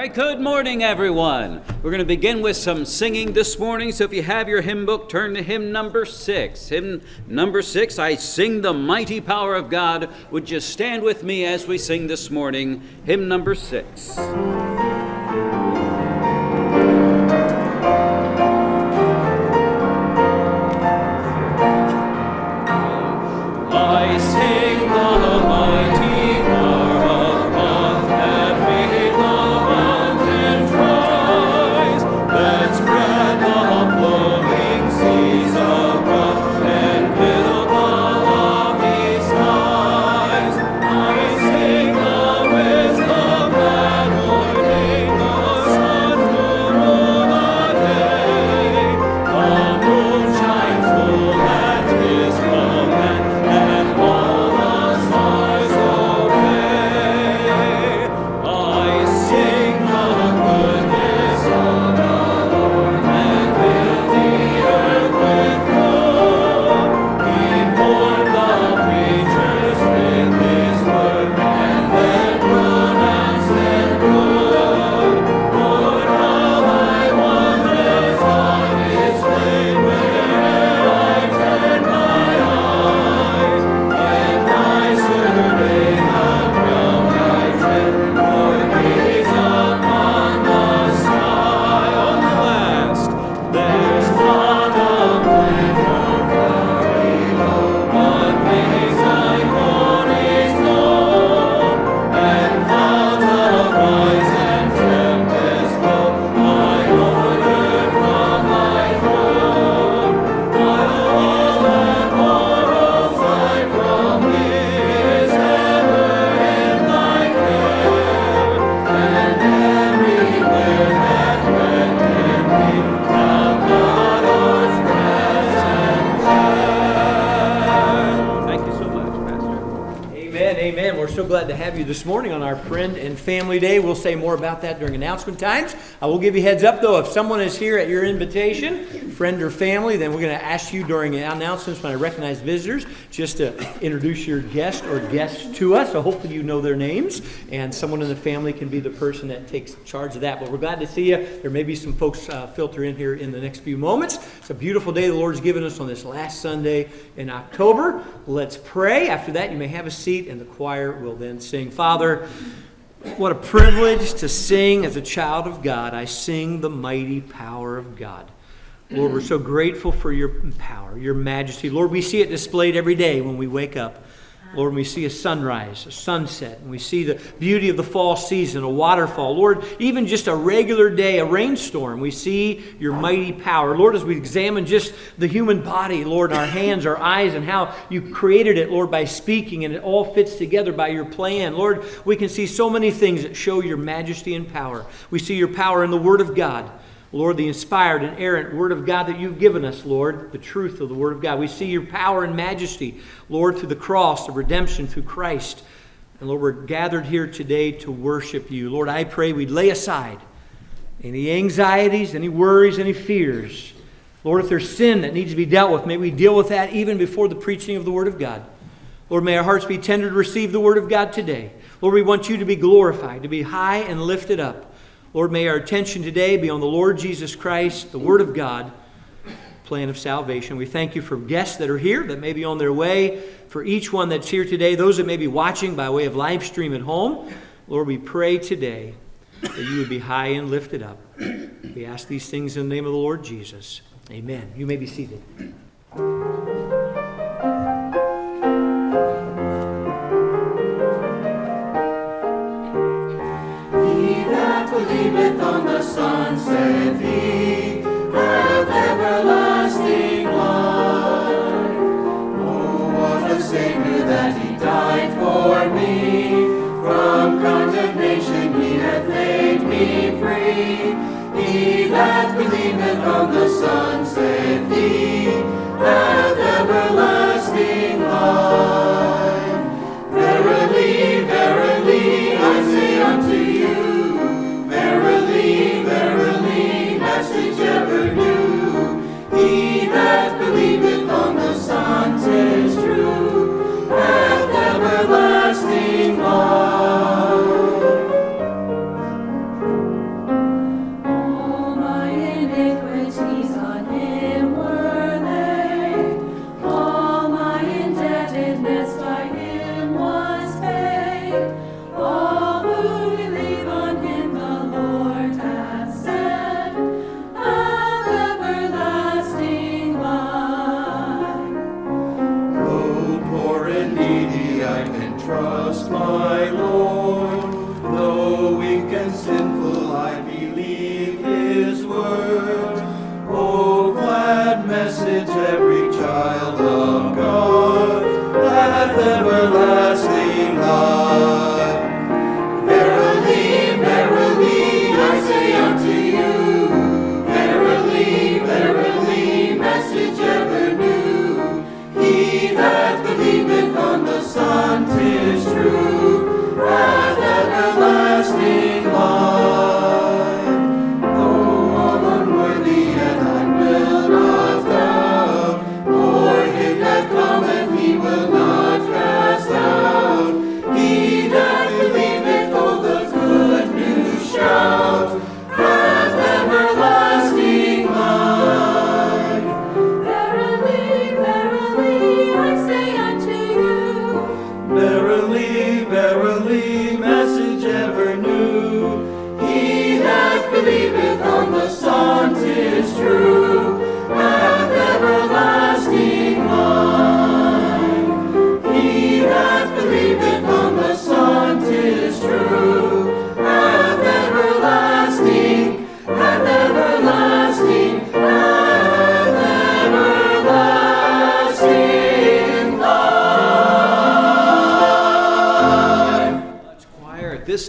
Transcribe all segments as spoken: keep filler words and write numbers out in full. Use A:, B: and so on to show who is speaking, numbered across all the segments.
A: right, good morning, everyone. We're going to begin with some singing this morning, so if you have your hymn book, turn to hymn number six. Hymn number six, I Sing the Mighty Power of God. Would you stand with me as we sing this morning, hymn number six. I sing the mighty power of God that made the mountains rise, that spread the flowing seas abroad and built the lofty skies. I sing the wisdom that ordained the sun to rule the day. The moon shines full at His command, and all the stars obey. I sing the goodness of the Lord that filled the earth with good. He formed the creatures with His word, and then pronounced them good. Lord, how I wondrous on displayed where'er I turn my eyes. If I survey the ground I tread, or gaze upon the sky, on the last, there's not a planter far below, but makes thy glories known. And clouds arise and tempests blow, I order from thy throne. While all that mortals fly from thee is ever in thy care, and everywhere that breath can be, thou God art present there. Thank you so much, Pastor.
B: Amen, amen. We're so glad to have you this morning on our Friend and Family Day. We'll say more about that during announcement times. I will give you a heads up, though, if someone is here at your invitation, friend or family, then we're going to ask you during announcements when I recognize visitors just to introduce your guest or guests to us. So hopefully you know their names, and someone in the family can be the person that takes charge of that. But we're glad to see you. There may be some folks uh, filter in here in the next few moments. It's a beautiful day the Lord's given us on this last Sunday in October. Let's pray. After that, you may have a seat, and the choir will then sing. Father, what a privilege to sing as a child of God. I sing the mighty power of God. Lord, we're so grateful for your power, your majesty. Lord, we see it displayed every day when we wake up. Lord, we see a sunrise, a sunset, and we see the beauty of the fall season, a waterfall. Lord, even just a regular day, a rainstorm, we see your mighty power. Lord, as we examine just the human body, Lord, our hands, our eyes, and how you created it, Lord, by speaking, and it all fits together by your plan. Lord, we can see so many things that show your majesty and power. We see your power in the Word of God. Lord, the inspired and inerrant Word of God that you've given us, Lord, the truth of the Word of God. We see your power and majesty, Lord, through the cross of redemption through Christ. And Lord, we're gathered here today to worship you. Lord, I pray we'd lay aside any anxieties, any worries, any fears. Lord, if there's sin that needs to be dealt with, may we deal with that even before the preaching of the Word of God. Lord, may our hearts be tender to receive the Word of God today. Lord, we want you to be glorified, to be high and lifted up. Lord, may our attention today be on the Lord Jesus Christ, the Word of God, plan of salvation. We thank you for guests that are here, that may be on their way, for each one that's here today, those that may be watching by way of live stream at home. Lord, we pray today that you would be high and lifted up. We ask these things in the name of the Lord Jesus. Amen. You may be seated.
C: Believeth on the Son, saith he, hath everlasting life. Oh, what a Savior that he died for me. From condemnation he hath made me free. He that believeth on the Son, saith he, hath everlasting life. Verily, verily, I say unto you, verily, verily, message ever new. He that believeth on the Son, 'tis true, hath everlasting life.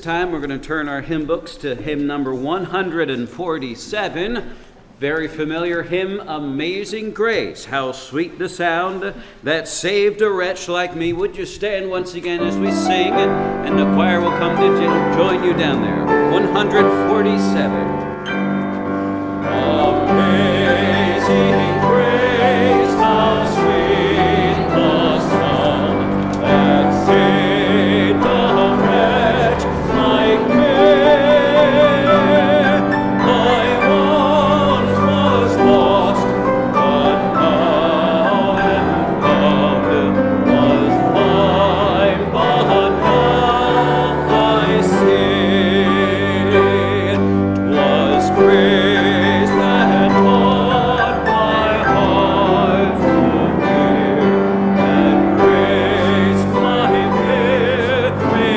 A: time, we're going to turn our hymn books to hymn number one hundred forty-seven. Very familiar hymn, Amazing Grace. How sweet the sound that saved a wretch like me. Would you stand once again as we sing, and the choir will come to jo- join you down there. one hundred forty-seven. Amazing grace, how sweet the sound that saved a wretch like me. I once was lost, but now am found. Was blind, but now I see. 'Twas grace that taught my heart to fear, and grace my faith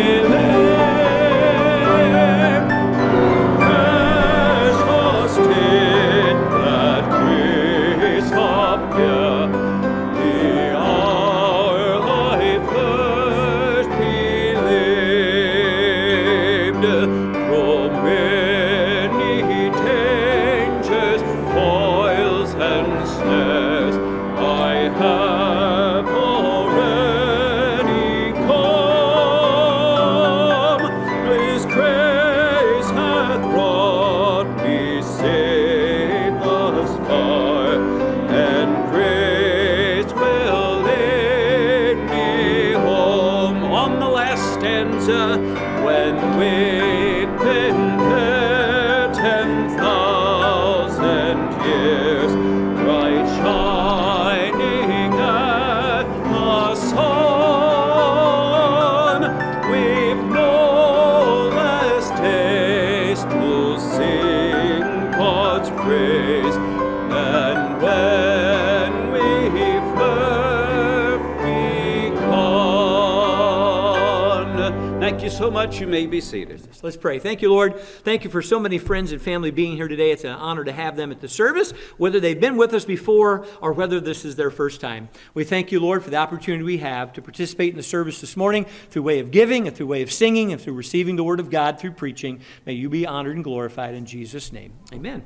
A: relieved. Precious did that grace appear, the hour I first believed. From many dangers, toils, and snares, I have already come. His grace hath brought me safe thus far, and grace will lead me home. On the last stanza, when we've been there ten thousand years, bright shining at the sun, we've no less taste to sing God's praise than when we first begun. Thank you so much. You may be seated.
B: Let's pray. Thank you, Lord. Thank you for so many friends and family being here today. It's an honor to have them at the service, whether they've been with us before or whether this is their first time. We thank you, Lord, for the opportunity we have to participate in the service this morning through way of giving and through way of singing and through receiving the word of God through preaching. May you be honored and glorified in Jesus' name. Amen.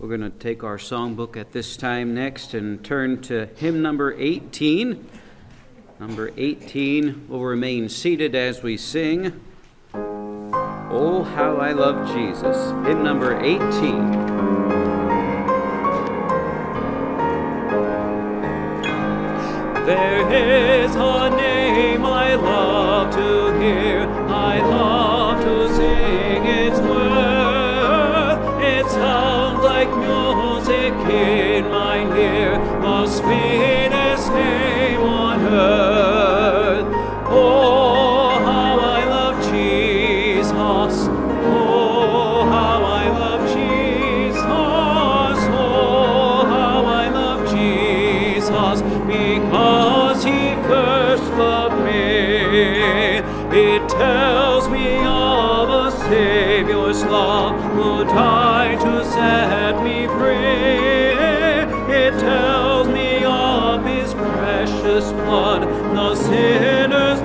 A: We're going to take our songbook at this time next and turn to hymn number eighteen. Number eighteen will remain seated as we sing, Oh, How I Love Jesus. Hymn number eighteen. There is a name I love to hear, I love to sing its worth. It sounds like music in my ear, the sweetest name on earth. Oh, how I love Jesus. Oh, how I love Jesus. Oh, how I love Jesus. Because he first loved me. It tells me of a Savior's love who died to set me free. It tells me of his precious blood, the sinner's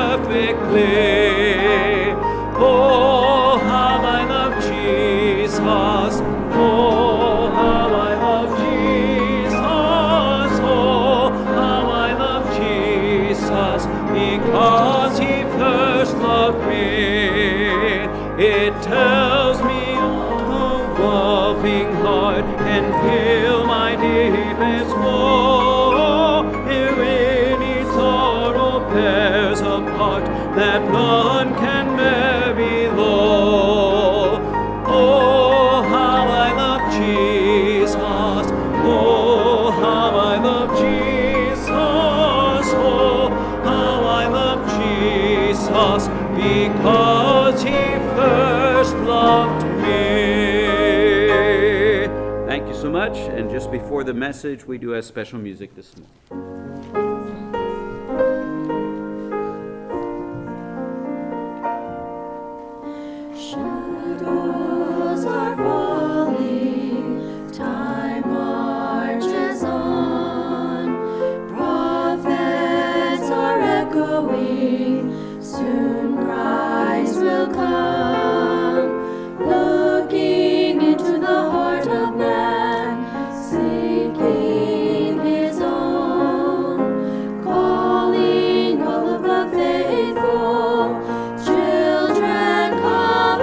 A: perfectly. Oh, how I love Jesus. Oh, how I love Jesus. Oh, how I love Jesus. Because he first loved me. It tells me of a loving heart and fill my deepest woe. Herein each sorrow bears a part that none can bear below. Oh, how I love Jesus. Oh, how I love Jesus. Oh, how I love Jesus. Because he first loved me. Thank you so much. And just before the message, we do have special music this morning.
D: Shadows are falling, time marches on, prophets are echoing, soon Christ will come, looking into the heart of man, seeking his own, calling all of the faithful, children come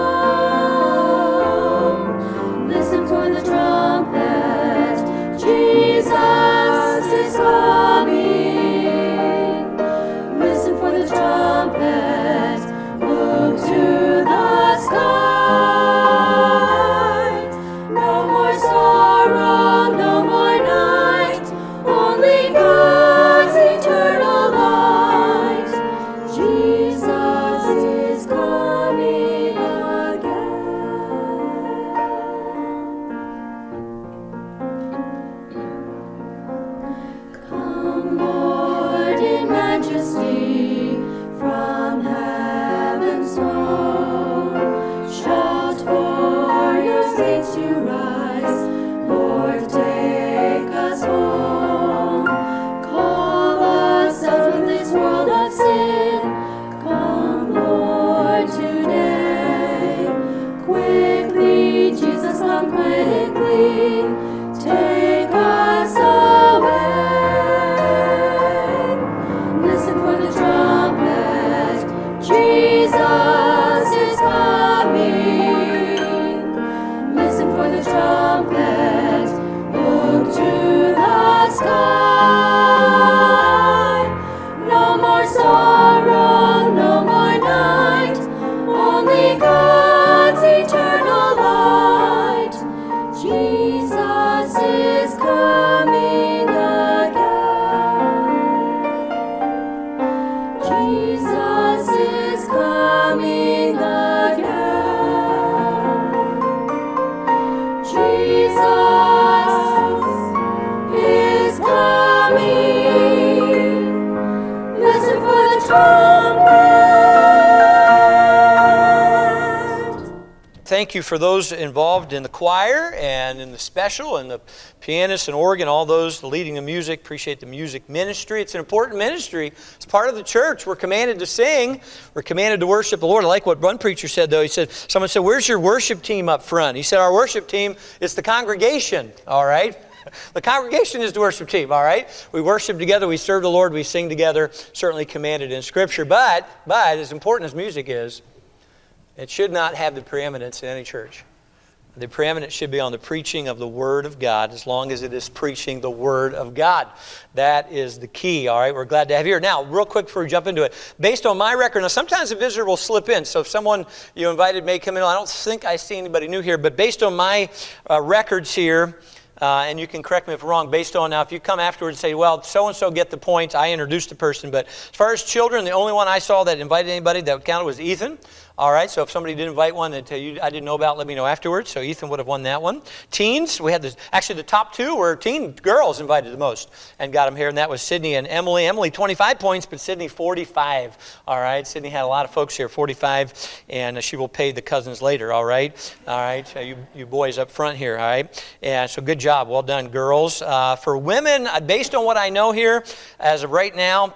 D: home. Listen for the trumpet, Jesus is coming. Listen for the trumpet, look to the sky. No more sorrow, no more night, only God's eternal light. Jesus is coming again. Come, Lord, in majesty, from heaven's throne. Shout for your saints to rise. Lord, take us home. Call us out of this world of sin. Come, Lord, today. Quickly, Jesus, come quickly. Take us away. Listen for the trumpet, Jesus is coming. Listen for the trumpet, look to the sky. No more sorrow, no more night, only God's eternal light. Jesus is coming again. Jesus is coming again. Jesus is coming. Listen for the trumpet.
B: Thank thank you for those involved in the choir and in the special and the pianist and organ, all those leading the music. Appreciate the music ministry. It's an important ministry. It's part of the church. We're commanded to sing. We're commanded to worship the Lord. I like what one preacher said, though. He said, someone said, where's your worship team up front? He said, our worship team is the congregation, all right? The congregation is the worship team, all right? We worship together, we serve the Lord, we sing together, certainly commanded in Scripture. But, but as important as music is, it should not have the preeminence in any church. The preeminence should be on the preaching of the Word of God, as long as it is preaching the Word of God. That is the key, all right? We're glad to have you here. Now, real quick before we jump into it, based on my record, now sometimes a visitor will slip in, so if someone you invited may come in, I don't think I see anybody new here, but based on my uh, records here, Uh, and you can correct me if I'm wrong, based on now, if you come afterwards and say, well, so-and-so get the points, I introduced the person. But as far as children, the only one I saw that invited anybody that counted was Ethan. All right, so if somebody did invite one that you, I didn't know about, let me know afterwards. So Ethan would have won that one. Teens, we had this, actually the top two were teen girls invited the most and got them here, and that was Sydney and Emily. Emily, twenty-five points, but Sydney, forty-five. All right, Sydney had a lot of folks here, forty-five, and she will pay the cousins later, all right? All right, so you, you boys up front here, all right? And so good job, well done, girls. Uh, for women, based on what I know here, as of right now,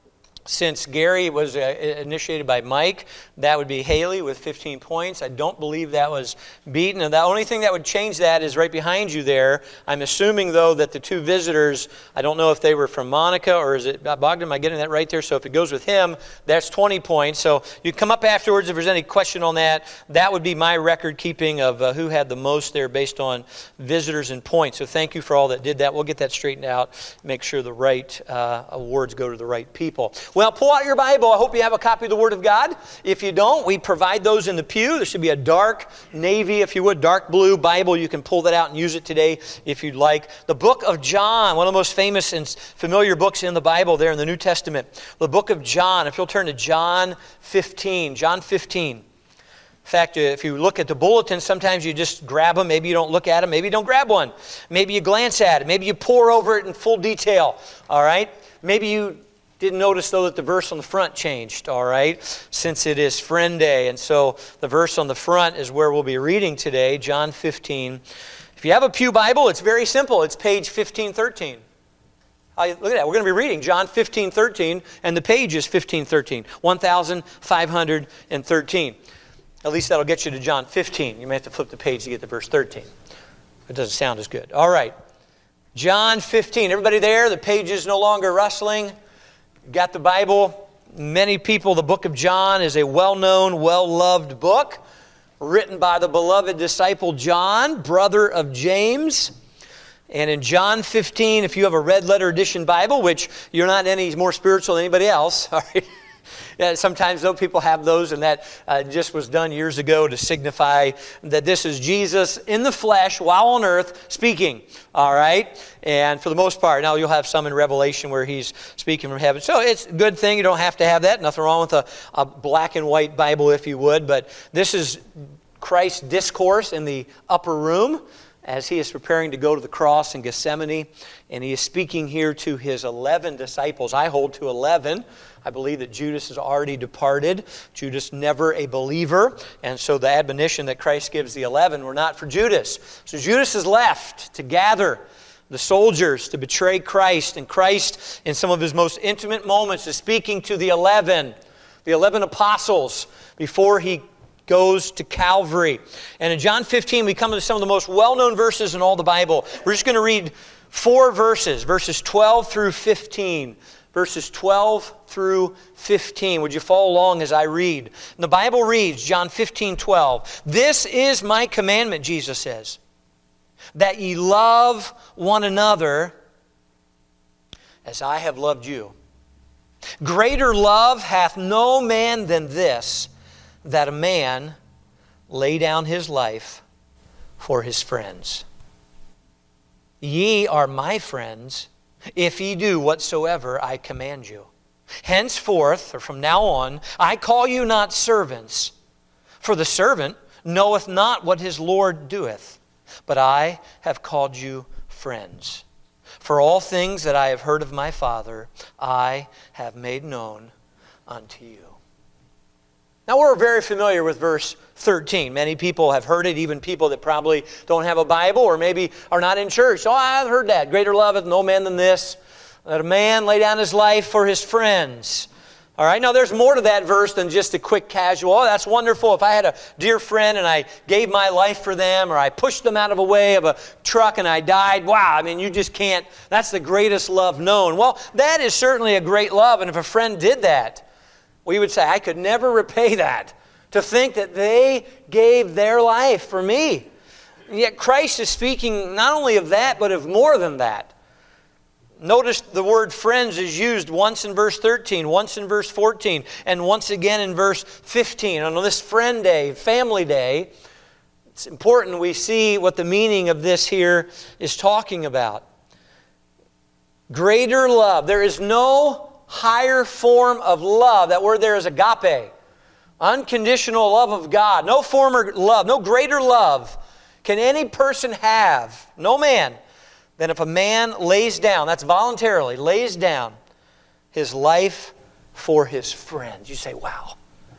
B: since Gary was uh, initiated by Mike, that would be Haley with fifteen points. I don't believe that was beaten. And the only thing that would change that is right behind you there. I'm assuming, though, that the two visitors, I don't know if they were from Monica or is it Bogdan? Am I getting that right there? So if it goes with him, that's twenty points. So you come up afterwards if there's any question on that. That would be my record keeping of uh, who had the most there based on visitors and points. So thank you for all that did that. We'll get that straightened out, make sure the right uh, awards go to the right people. Well, pull out your Bible. I hope you have a copy of the Word of God. If you don't, we provide those in the pew. There should be a dark navy, if you would, dark blue Bible. You can pull that out and use it today if you'd like. The book of John, one of the most famous and familiar books in the Bible there in the New Testament. The book of John, if you'll turn to John fifteen. John fifteen. In fact, if you look at the bulletin, sometimes you just grab them. Maybe you don't look at them. Maybe you don't grab one. Maybe you glance at it. Maybe you pore over it in full detail. All right? Maybe you didn't notice, though, that the verse on the front changed, all right, since it is Friend Day. And so the verse on the front is where we'll be reading today, John fifteen. If you have a pew Bible, it's very simple. It's page fifteen thirteen. Uh, look at that. We're going to be reading John fifteen thirteen, and the page is fifteen thirteen, one thousand five hundred thirteen. At least that'll get you to John fifteen. You may have to flip the page to get to verse thirteen. It doesn't sound as good. All right. John fifteen. Everybody there? The page is no longer rustling. Got the Bible? Many people, the book of John is a well-known, well-loved book written by the beloved disciple John, brother of James. And in John fifteen, if you have a red letter edition Bible, which you're not any more spiritual than anybody else, all right? Yeah, sometimes, though, people have those, and that uh, just was done years ago to signify that this is Jesus in the flesh while on earth speaking, all right? And for the most part, now you'll have some in Revelation where he's speaking from heaven. So it's a good thing. You don't have to have that. Nothing wrong with a, a black and white Bible, if you would. But this is Christ's discourse in the upper room as he is preparing to go to the cross in Gethsemane. And he is speaking here to his eleven disciples. I hold to eleven. I believe that Judas has already departed. Judas never a believer. And so the admonition that Christ gives the eleven were not for Judas. So Judas is left to gather the soldiers to betray Christ. And Christ, in some of his most intimate moments, is speaking to the eleven, the eleven apostles, before he goes to Calvary. And in John fifteen, we come to some of the most well-known verses in all the Bible. We're just going to read four verses, verses twelve through fifteen. Verses twelve through fifteen. Would you follow along as I read? And the Bible reads, John fifteen, twelve. This is my commandment, Jesus says, that ye love one another as I have loved you. Greater love hath no man than this, that a man lay down his life for his friends. Ye are my friends, if ye do whatsoever I command you. Henceforth, or from now on, I call you not servants, for the servant knoweth not what his Lord doeth, but I have called you friends. For all things that I have heard of my Father, I have made known unto you. Now, we're very familiar with verse thirteen. Many people have heard it, even people that probably don't have a Bible or maybe are not in church. Oh, I've heard that. Greater love hath no man than this, that a man lay down his life for his friends. All right, now there's more to that verse than just a quick casual, oh, that's wonderful. If I had a dear friend and I gave my life for them, or I pushed them out of a way of a truck and I died, wow, I mean, you just can't, that's the greatest love known. Well, that is certainly a great love, and if a friend did that, we would say, I could never repay that. To think that they gave their life for me. And yet Christ is speaking not only of that, but of more than that. Notice the word friends is used once in verse thirteen, once in verse fourteen, and once again in verse fifteen. On this friend day, family day, it's important we see what the meaning of this here is talking about. Greater love. There is no higher form of love. That word there is agape. Unconditional love of God. No former love, no greater love can any person have, no man, than if a man lays down, that's voluntarily, lays down his life for his friends. You say, wow,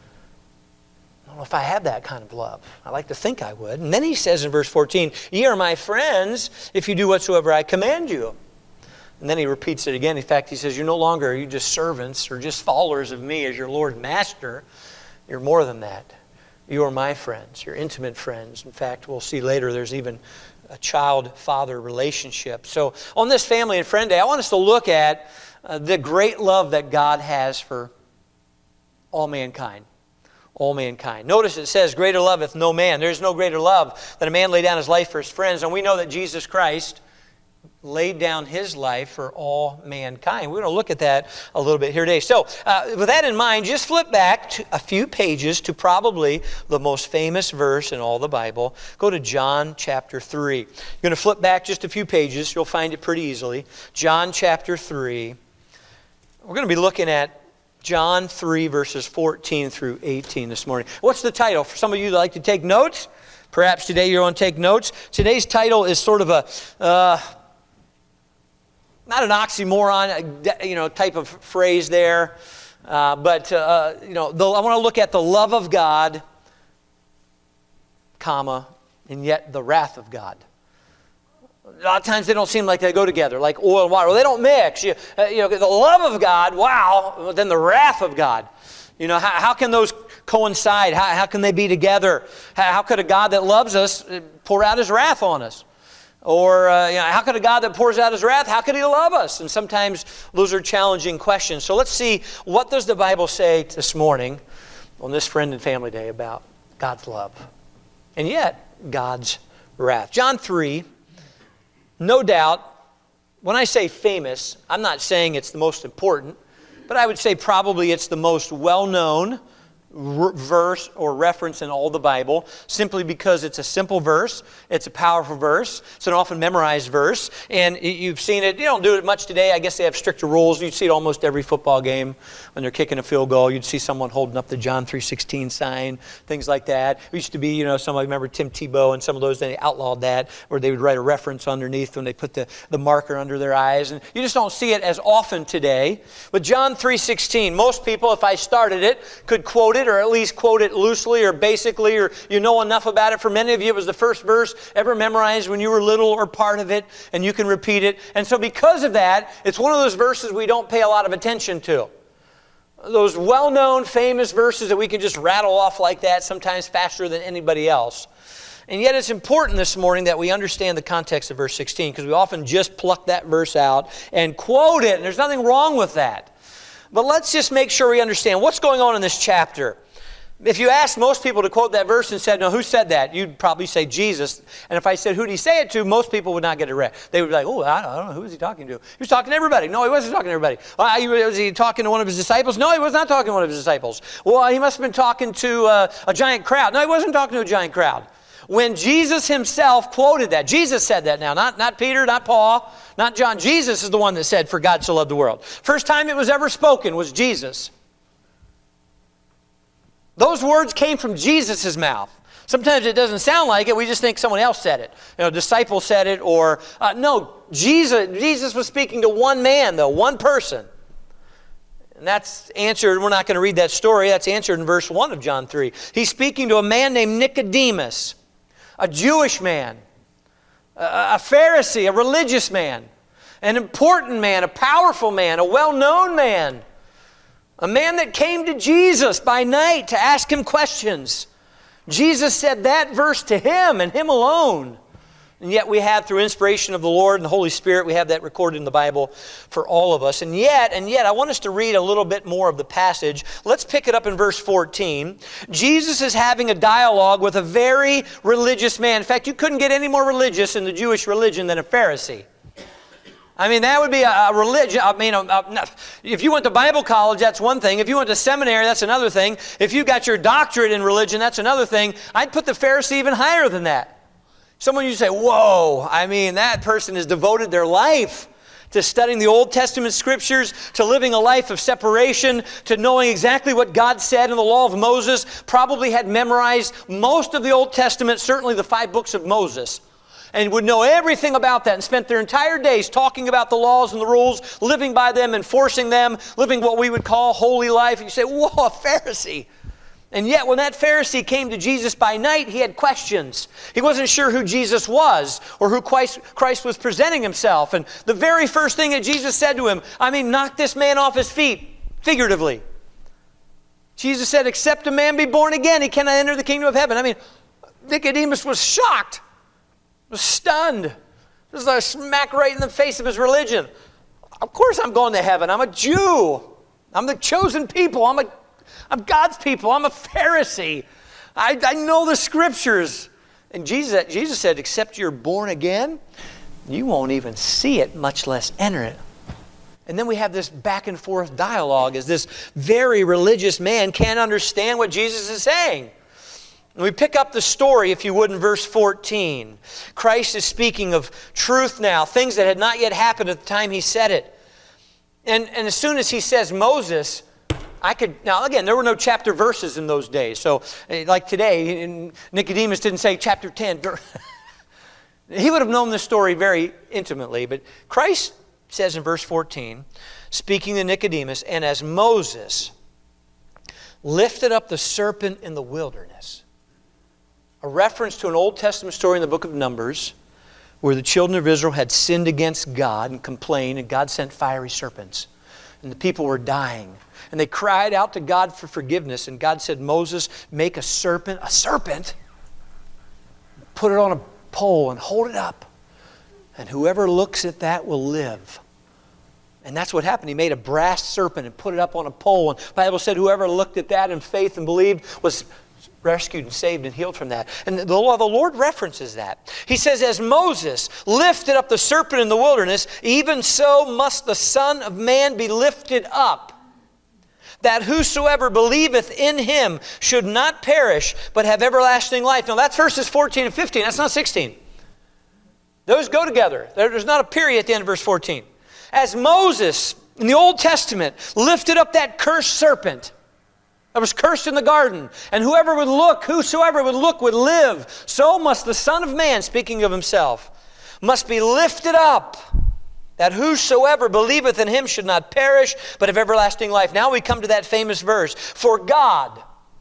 B: I don't know if I have that kind of love. I like to think I would. And then he says in verse fourteen, ye are my friends if you do whatsoever I command you. And then he repeats it again. In fact, he says, you're no longer are you just servants or just followers of me as your Lord and Master. You're more than that. You are my friends. You're intimate friends. In fact, we'll see later there's even a child-father relationship. So on this Family and Friend Day, I want us to look at uh, the great love that God has for all mankind. All mankind. Notice it says, greater loveth no man. There is no greater love than a man lay down his life for his friends. And we know that Jesus Christ laid down his life for all mankind. We're going to look at that a little bit here today. So, uh, with that in mind, just flip back to a few pages to probably the most famous verse in all the Bible. Go to John chapter three. You're going to flip back just a few pages. You'll find it pretty easily. John chapter three. We're going to be looking at John three, verses fourteen through eighteen this morning. What's the title? For some of you that like to take notes, perhaps today you're going to take notes. Today's title is sort of a... Uh, Not an oxymoron, you know, type of phrase there, uh, but uh, you know, the, I want to look at the love of God, comma, and yet the wrath of God. A lot of times they don't seem like they go together, like oil and water. Well, they don't mix. You, uh, you know, the love of God, wow, then the wrath of God. You know, how, how can those coincide? How, how can they be together? How, how could a God that loves us pour out His wrath on us? Or, uh, you know, how could a God that pours out His wrath, how could He love us? And sometimes those are challenging questions. So let's see, what does the Bible say this morning on this Friend and Family Day about God's love? And yet, God's wrath. John three, no doubt, when I say famous, I'm not saying it's the most important, but I would say probably it's the most well-known verse or reference in all the Bible, simply because it's a simple verse, it's a powerful verse, it's an often memorized verse, and you've seen it. You don't do it much today. I guess they have stricter rules. You'd see it almost every football game when they're kicking a field goal. You'd see someone holding up the John three sixteen sign, things like that. It used to be, you know, somebody remember Tim Tebow and some of those, they outlawed that, where they would write a reference underneath when they put the, the marker under their eyes, and you just don't see it as often today. But John three sixteen, most people, if I started it, could quote it, or at least quote it loosely or basically, or you know enough about it. For many of you, it was the first verse ever memorized when you were little or part of it, and you can repeat it. And so because of that, it's one of those verses we don't pay a lot of attention to. Those well-known, famous verses that we can just rattle off like that, sometimes faster than anybody else. And yet it's important this morning that we understand the context of verse sixteen, because we often just pluck that verse out and quote it, and there's nothing wrong with that. But let's just make sure we understand what's going on in this chapter. If you asked most people to quote that verse and said, no, who said that? You'd probably say Jesus. And if I said, who did he say it to? Most people would not get it right. They would be like, oh, I don't know, who is he talking to? He was talking to everybody. No, he wasn't talking to everybody. Uh, was he talking to one of his disciples? No, he was not talking to one of his disciples. Well, he must have been talking to uh, a giant crowd. No, he wasn't talking to a giant crowd. When Jesus himself quoted that, Jesus said that now, not, not Peter, not Paul, not John. Jesus is the one that said, for God so loved the world. First time it was ever spoken was Jesus. Those words came from Jesus' mouth. Sometimes it doesn't sound like it. We just think someone else said it. You know, disciple said it, or uh, no, Jesus, Jesus was speaking to one man, though, one person. And that's answered, we're not going to read that story, that's answered in verse one of John three. He's speaking to a man named Nicodemus, a Jewish man, a Pharisee, a religious man, an important man, a powerful man, a well-known man, a man that came to Jesus by night to ask him questions. Jesus said that verse to him and him alone. And yet we have, through inspiration of the Lord and the Holy Spirit, we have that recorded in the Bible for all of us. And yet, and yet, I want us to read a little bit more of the passage. Let's pick it up in verse fourteen. Jesus is having a dialogue with a very religious man. In fact, you couldn't get any more religious in the Jewish religion than a Pharisee. I mean, that would be a, a religion. I mean, a, a, if you went to Bible college, that's one thing. If you went to seminary, that's another thing. If you got your doctorate in religion, that's another thing. I'd put the Pharisee even higher than that. Someone you say, whoa, I mean, that person has devoted their life to studying the Old Testament Scriptures, to living a life of separation, to knowing exactly what God said in the law of Moses, probably had memorized most of the Old Testament, certainly the five books of Moses, and would know everything about that and spent their entire days talking about the laws and the rules, living by them, enforcing them, living what we would call holy life. And you say, whoa, a Pharisee. And yet when that Pharisee came to Jesus by night, he had questions. He wasn't sure who Jesus was or who Christ, Christ was presenting himself. And the very first thing that Jesus said to him, I mean, knock this man off his feet, figuratively. Jesus said, except a man be born again, he cannot enter the kingdom of heaven. I mean, Nicodemus was shocked, was stunned. This is a smack right in the face of his religion. Of course I'm going to heaven. I'm a Jew. I'm the chosen people. I'm a I'm God's people. I'm a Pharisee. I, I know the Scriptures. And Jesus, Jesus said, except you're born again, you won't even see it, much less enter it. And then we have this back and forth dialogue as this very religious man can't understand what Jesus is saying. And we pick up the story, if you would, in verse fourteen. Christ is speaking of truth now, things that had not yet happened at the time he said it. And, and as soon as he says Moses, I could, now again, there were no chapter verses in those days. So like today, Nicodemus didn't say chapter ten. He would have known this story very intimately. But Christ says in verse fourteen, speaking to Nicodemus, and as Moses lifted up the serpent in the wilderness, a reference to an Old Testament story in the book of Numbers where the children of Israel had sinned against God and complained, and God sent fiery serpents. And the people were dying. And they cried out to God for forgiveness. And God said, Moses, make a serpent, a serpent, put it on a pole and hold it up. And whoever looks at that will live. And that's what happened. He made a brass serpent and put it up on a pole. And the Bible said whoever looked at that in faith and believed was rescued and saved and healed from that. And the law of the Lord references that. He says, as Moses lifted up the serpent in the wilderness, even so must the Son of Man be lifted up, that whosoever believeth in him should not perish, but have everlasting life. Now that's verses fourteen and fifteen. That's not sixteen. Those go together. There's not a period at the end of verse fourteen. As Moses in the Old Testament lifted up that cursed serpent that was cursed in the garden, and whoever would look, whosoever would look would live, so must the Son of Man, speaking of himself, must be lifted up, that whosoever believeth in him should not perish, but have everlasting life. Now we come to that famous verse. For God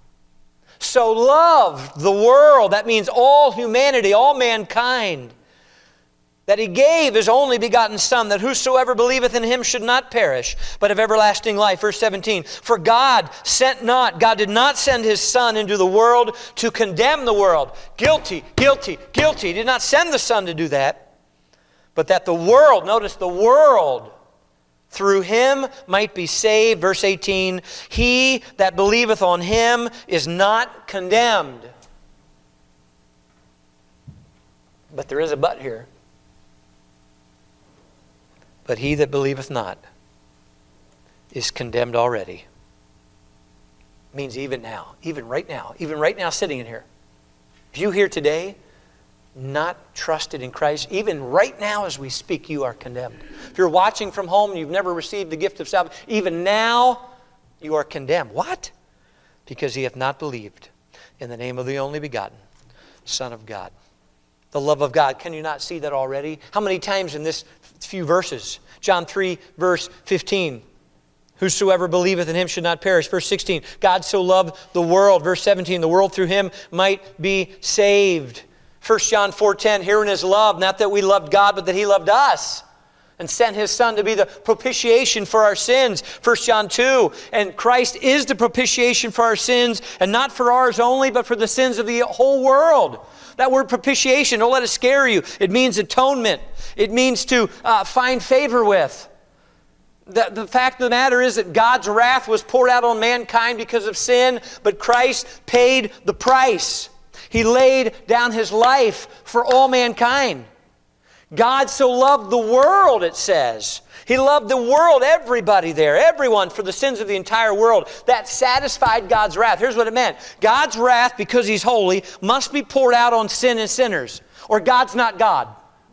B: so loved the world, that means all humanity, all mankind, that he gave his only begotten Son, that whosoever believeth in him should not perish, but have everlasting life. Verse seventeen, for God sent not, God did not send his Son into the world to condemn the world. Guilty, guilty, guilty. He did not send the Son to do that, but that the world, notice the world, through him might be saved. Verse eighteen, he that believeth on him is not condemned. But there is a but here. But he that believeth not is condemned already. Means even now, even right now, even right now sitting in here. If you here today not trusted in Christ, even right now as we speak, you are condemned. If you're watching from home and you've never received the gift of salvation, even now you are condemned. What? Because ye have not believed in the name of the only begotten Son of God. The love of God. Can you not see that already? How many times in this few verses? John three, verse fifteen. whosoever believeth in him should not perish. Verse sixteen, God so loved the world. Verse seventeen, the world through him might be saved. First John four ten, herein is love, not that we loved God, but that he loved us and sent his Son to be the propitiation for our sins. First John two, and Christ is the propitiation for our sins, and not for ours only, but for the sins of the whole world. That word propitiation, don't let it scare you. It means atonement. It means to uh, find favor with. The, the fact of the matter is that God's wrath was poured out on mankind because of sin, but Christ paid the price. He laid down his life for all mankind. God so loved the world, it says. He loved the world, everybody there, everyone, for the sins of the entire world. That satisfied God's wrath. Here's what it meant. God's wrath, because he's holy, must be poured out on sin and sinners, or God's not God.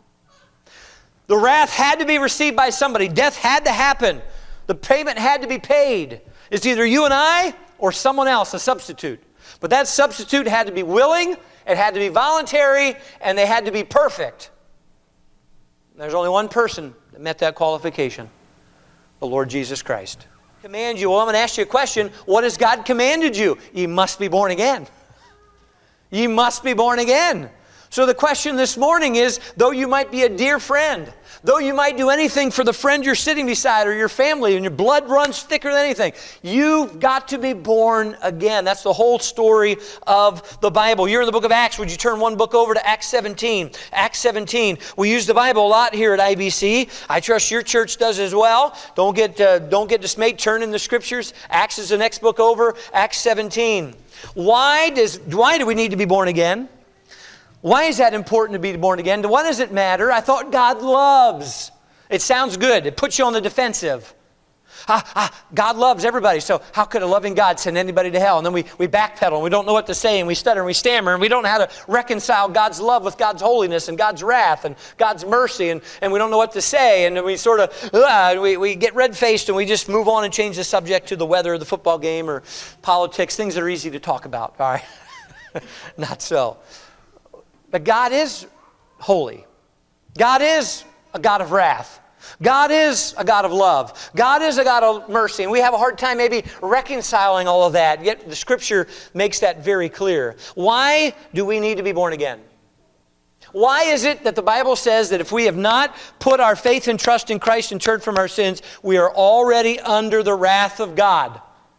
B: The wrath had to be received by somebody. Death had to happen. The payment had to be paid. It's either you and I or someone else, a substitute. But that substitute had to be willing, it had to be voluntary, and they had to be perfect. There's only one person that met that qualification, the Lord Jesus Christ. Command you, well, I'm going to ask you a question. What has God commanded you? You must be born again. You must be born again. So the question this morning is, though you might be a dear friend, though you might do anything for the friend you're sitting beside or your family and your blood runs thicker than anything, you've got to be born again. That's the whole story of the Bible. You're in the book of Acts. Would you turn one book over to Acts seventeen? Acts seventeen. We use the Bible a lot here at I B C. I trust your church does as well. Don't get, uh, don't get dismayed. Turn in the Scriptures. Acts is the next book over. Acts seventeen. Why does, why do we need to be born again? Why is that important to be born again? Why does it matter? I thought God loves. It sounds good. It puts you on the defensive. Ah, ah, God loves everybody, so how could a loving God send anybody to hell? And then we, we backpedal, and we don't know what to say, and we stutter, and we stammer, and we don't know how to reconcile God's love with God's holiness and God's wrath and God's mercy, and, and we don't know what to say, and we sort of, uh, we, we get red-faced, and we just move on and change the subject to the weather, the football game, or politics, things that are easy to talk about, all right? Not so. But God is holy. God is a God of wrath. God is a God of love. God is a God of mercy. And we have a hard time maybe reconciling all of that. Yet the Scripture makes that very clear. Why do we need to be born again? Why is it that the Bible says that if we have not put our faith and trust in Christ and turned from our sins, we are already under the wrath of God?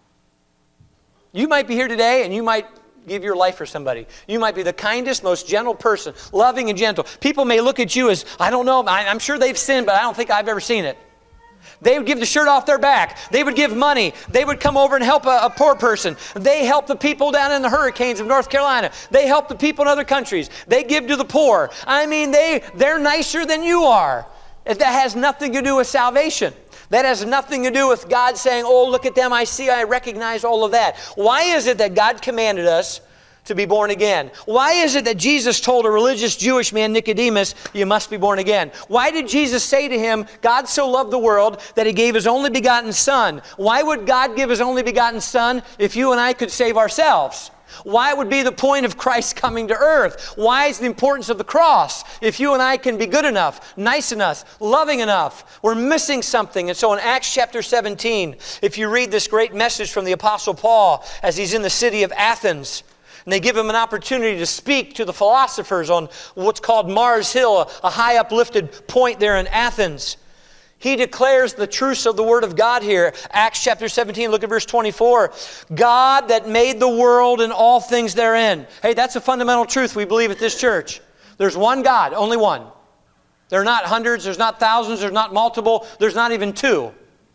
B: You might be here today and you might give your life for somebody. You might be the kindest, most gentle person, loving and gentle. People may look at you as, I don't know, I'm sure they've sinned, but I don't think I've ever seen it. They would give the shirt off their back. They would give money. They would come over and help a, a poor person. They help the people down in the hurricanes of North Carolina. They help the people in other countries. They give to the poor. I mean, they, they're nicer than you are. That has nothing to do with salvation. That has nothing to do with God saying, oh, look at them, I see, I recognize all of that. Why is it that God commanded us to be born again? Why is it that Jesus told a religious Jewish man, Nicodemus, you must be born again? Why did Jesus say to him, God so loved the world that he gave his only begotten Son? Why would God give his only begotten Son if you and I could save ourselves? Why would be the point of Christ coming to earth? Why is the importance of the cross? If you and I can be good enough, nice enough, loving enough, we're missing something. And so in Acts chapter seventeen, if you read this great message from the Apostle Paul as he's in the city of Athens, and they give him an opportunity to speak to the philosophers on what's called Mars Hill, a high uplifted point there in Athens. He declares the truths of the Word of God here. Acts chapter seventeen, look at verse twenty-four. God that made the world and all things therein. Hey, that's a fundamental truth we believe at this church. There's one God, only one. There are not hundreds, there's not thousands, there's not multiple, there's not even two.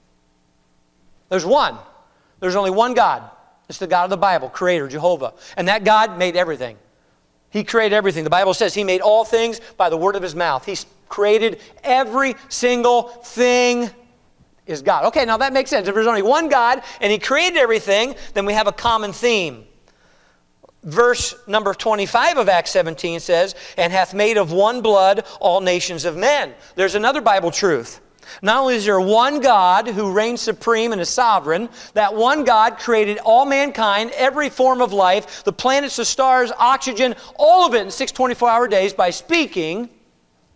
B: There's one. There's only one God. It's the God of the Bible, Creator, Jehovah. And that God made everything. He created everything. The Bible says He made all things by the word of His mouth. He's created every single thing is God. Okay, now that makes sense. If there's only one God and He created everything, then we have a common theme. Verse number twenty-five of Acts seventeen says, and hath made of one blood all nations of men. There's another Bible truth. Not only is there one God who reigns supreme and is sovereign, that one God created all mankind, every form of life, the planets, the stars, oxygen, all of it in six twenty-four hour days by speaking.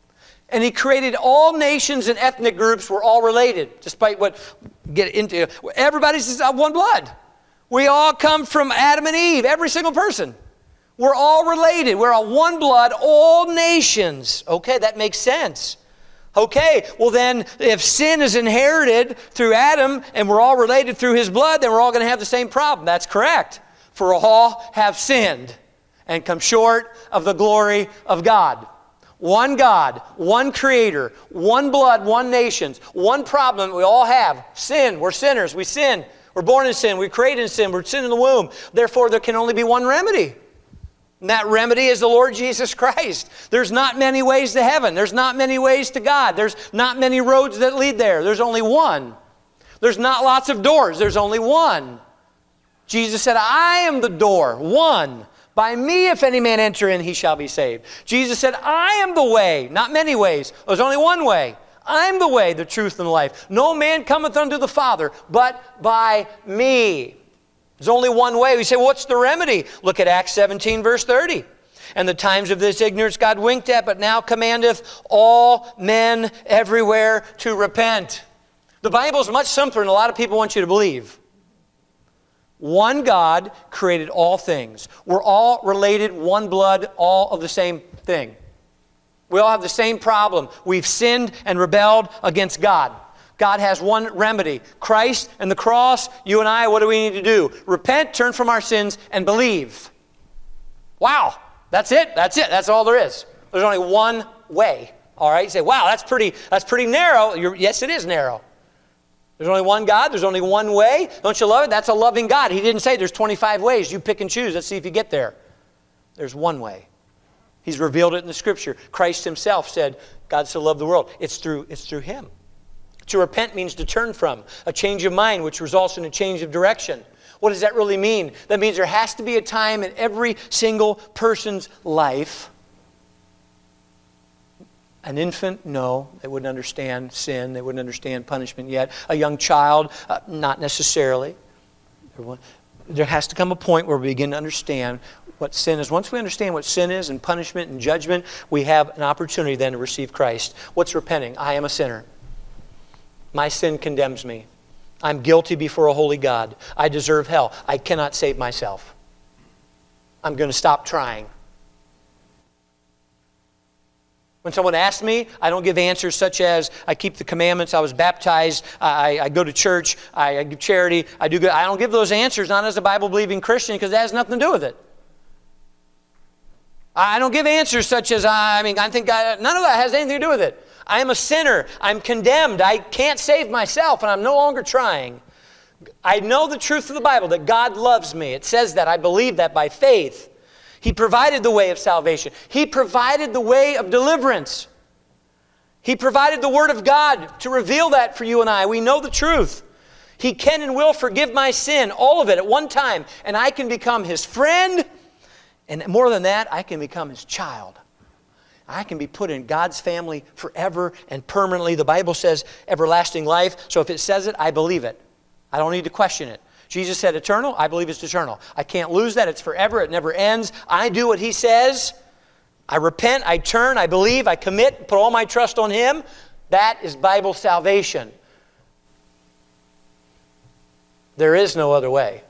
B: And he created all nations and ethnic groups were all related, despite what get into. Everybody's one blood. We all come from Adam and Eve, every single person. We're all related. We're all one blood, all nations. Okay, that makes sense. Okay, well then, if sin is inherited through Adam and we're all related through his blood, then we're all going to have the same problem. That's correct. For all have sinned and come short of the glory of God. One God, one Creator, one blood, one nation, one problem we all have. Sin. We're sinners. We sin. We're born in sin. We're created in sin. We're sin in the womb. Therefore, there can only be one remedy. And that remedy is the Lord Jesus Christ. There's not many ways to heaven. There's not many ways to God. There's not many roads that lead there. There's only one. There's not lots of doors. There's only one. Jesus said, I am the door. One. By me, if any man enter in, he shall be saved. Jesus said, I am the way. Not many ways. There's only one way. I'm the way, the truth, and the life. No man cometh unto the Father, but by me. There's only one way. We say, well, what's the remedy? Look at Acts seventeen, verse thirty. And the times of this ignorance God winked at, but now commandeth all men everywhere to repent. The Bible is much simpler than a lot of people want you to believe. One God created all things. We're all related, one blood, all of the same thing. We all have the same problem. We've sinned and rebelled against God. God has one remedy. Christ and the cross, you and I, what do we need to do? Repent, turn from our sins, and believe. Wow, that's it. That's it. That's all there is. There's only one way. All right, you say, wow, that's pretty, that's pretty narrow. You're, yes, it is narrow. There's only one God. There's only one way. Don't you love it? That's a loving God. He didn't say there's twenty-five ways. You pick and choose. Let's see if you get there. There's one way. He's revealed it in the Scripture. Christ himself said, God so loved the world. It's through, it's through him. To repent means to turn from. A change of mind, which results in a change of direction. What does that really mean? That means there has to be a time in every single person's life. An infant, no, they wouldn't understand sin. They wouldn't understand punishment yet. A young child, uh, not necessarily. There has to come a point where we begin to understand what sin is. Once we understand what sin is and punishment and judgment, we have an opportunity then to receive Christ. What's repenting? I am a sinner. My sin condemns me. I'm guilty before a holy God. I deserve hell. I cannot save myself. I'm going to stop trying. When someone asks me, I don't give answers such as, I keep the commandments, I was baptized, I, I go to church, I, I give charity, I do good. I don't give those answers, not as a Bible-believing Christian, because that has nothing to do with it. I don't give answers such as, I mean, I think I, none of that has anything to do with it. I am a sinner. I'm condemned. I can't save myself, and I'm no longer trying. I know the truth of the Bible, that God loves me. It says that. I believe that by faith. He provided the way of salvation. He provided the way of deliverance. He provided the Word of God to reveal that for you and I. We know the truth. He can and will forgive my sin, all of it at one time, and I can become His friend, and more than that, I can become His child. I can be put in God's family forever and permanently. The Bible says everlasting life, so if it says it, I believe it. I don't need to question it. Jesus said eternal, I believe it's eternal. I can't lose that, it's forever, it never ends. I do what He says. I repent, I turn, I believe, I commit, put all my trust on Him. That is Bible salvation. There is no other way.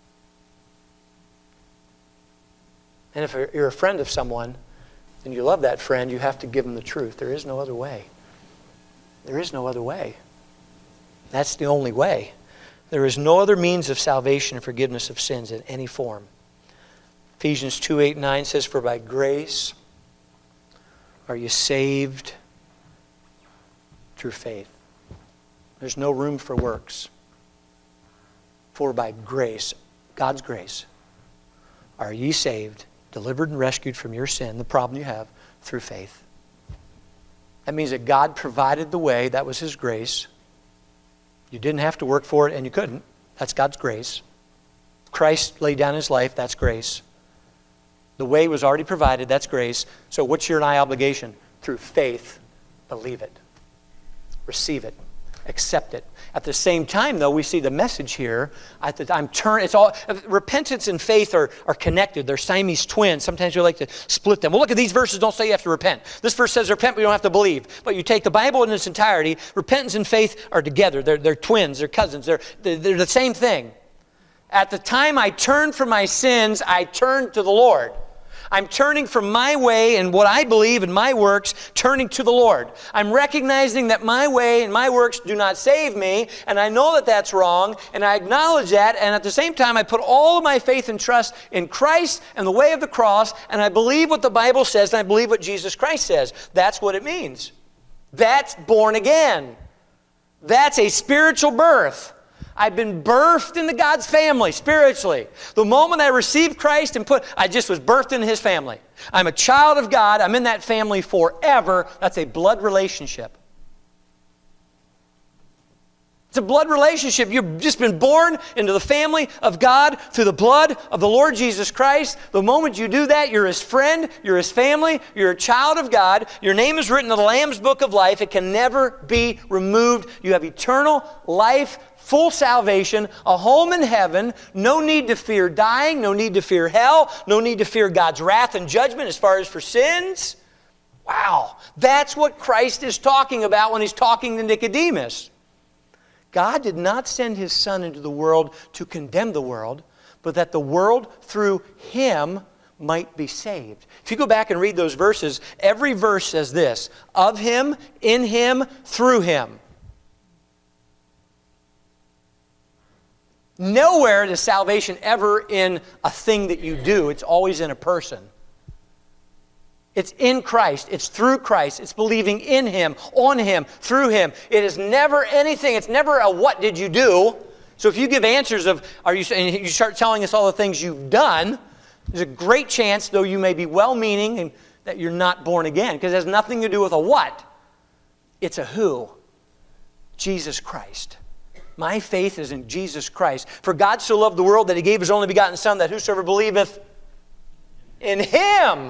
B: And if you're a friend of someone, and you love that friend, you have to give them the truth. There is no other way. There is no other way. That's the only way. There is no other means of salvation and forgiveness of sins in any form. Ephesians two, eight, nine says, for by grace are you saved through faith. There's no room for works. For by grace, God's grace, are ye saved, delivered and rescued from your sin, the problem you have, through faith. That means that God provided the way. That was His grace. You didn't have to work for it, and you couldn't. That's God's grace. Christ laid down His life. That's grace. The way was already provided. That's grace. So what's your and I obligation? Through faith, believe it. Receive it. accept it. At the same time, though, we see the message here. At the, I'm turn. It's all repentance and faith are, are connected. They're Siamese twins. Sometimes we like to split them. Well, look at these verses. Don't say you have to repent. This verse says repent, but you don't have to believe. But you take the Bible in its entirety. Repentance and faith are together. They're, they're twins. They're cousins. They're, they're, they're the same thing. At the time I turned from my sins, I turned to the Lord. I'm turning from my way and what I believe and my works, turning to the Lord. I'm recognizing that my way and my works do not save me, and I know that that's wrong, and I acknowledge that, and at the same time I put all of my faith and trust in Christ and the way of the cross, and I believe what the Bible says, and I believe what Jesus Christ says. That's what it means. That's born again. That's a spiritual birth. I've been birthed into God's family spiritually. The moment I received Christ and put, I just was birthed into His family. I'm a child of God. I'm in that family forever. That's a blood relationship. It's a blood relationship. You've just been born into the family of God through the blood of the Lord Jesus Christ. The moment you do that, you're His friend, you're His family, you're a child of God. Your name is written in the Lamb's Book of Life. It can never be removed. You have eternal life, full salvation, a home in heaven, no need to fear dying, no need to fear hell, no need to fear God's wrath and judgment as far as for sins. Wow, that's what Christ is talking about when He's talking to Nicodemus. God did not send His Son into the world to condemn the world, but that the world through Him might be saved. If you go back and read those verses, every verse says this: of Him, in Him, through Him. Nowhere is salvation ever in a thing that you do. It's always in a person. It's in Christ. It's through Christ. It's believing in Him, on Him, through Him. It is never anything. It's never a what did you do. So if you give answers of, are you, and you start telling us all the things you've done, there's a great chance, though you may be well-meaning, and that you're not born again, because it has nothing to do with a what. It's a who. Jesus Christ. My faith is in Jesus Christ. For God so loved the world that He gave His only begotten Son, that whosoever believeth in Him,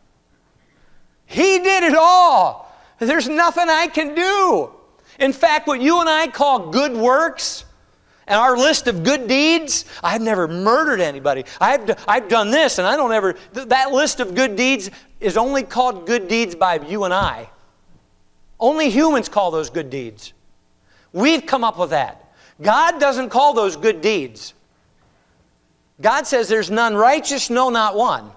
B: He did it all. There's nothing I can do. In fact, what you and I call good works, and our list of good deeds, I've never murdered anybody. I've, I've done this, and I don't ever... That list of good deeds is only called good deeds by you and I. Only humans call those good deeds. We've come up with that. God doesn't call those good deeds. God says there's none righteous, no, not one.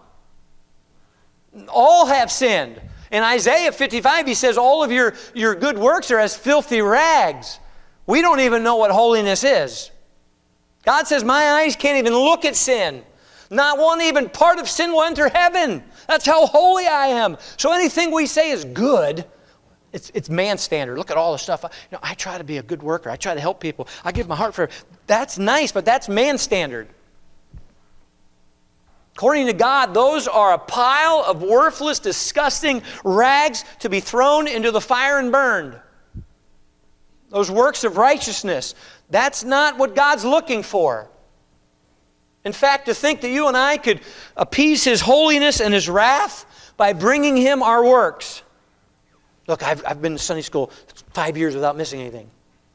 B: All have sinned. In Isaiah fifty-five, He says all of your, your good works are as filthy rags. We don't even know what holiness is. God says, my eyes can't even look at sin. Not one even part of sin will enter heaven. That's how holy I am. So anything we say is good, It's, it's man standard. Look at all the stuff. I, you know, I try to be a good worker. I try to help people. I give my heart for... That's nice, but that's man standard. According to God, those are a pile of worthless, disgusting rags to be thrown into the fire and burned. Those works of righteousness. That's not what God's looking for. In fact, to think that you and I could appease His holiness and His wrath by bringing Him our works. Look, I've, I've been to Sunday school five years without missing anything.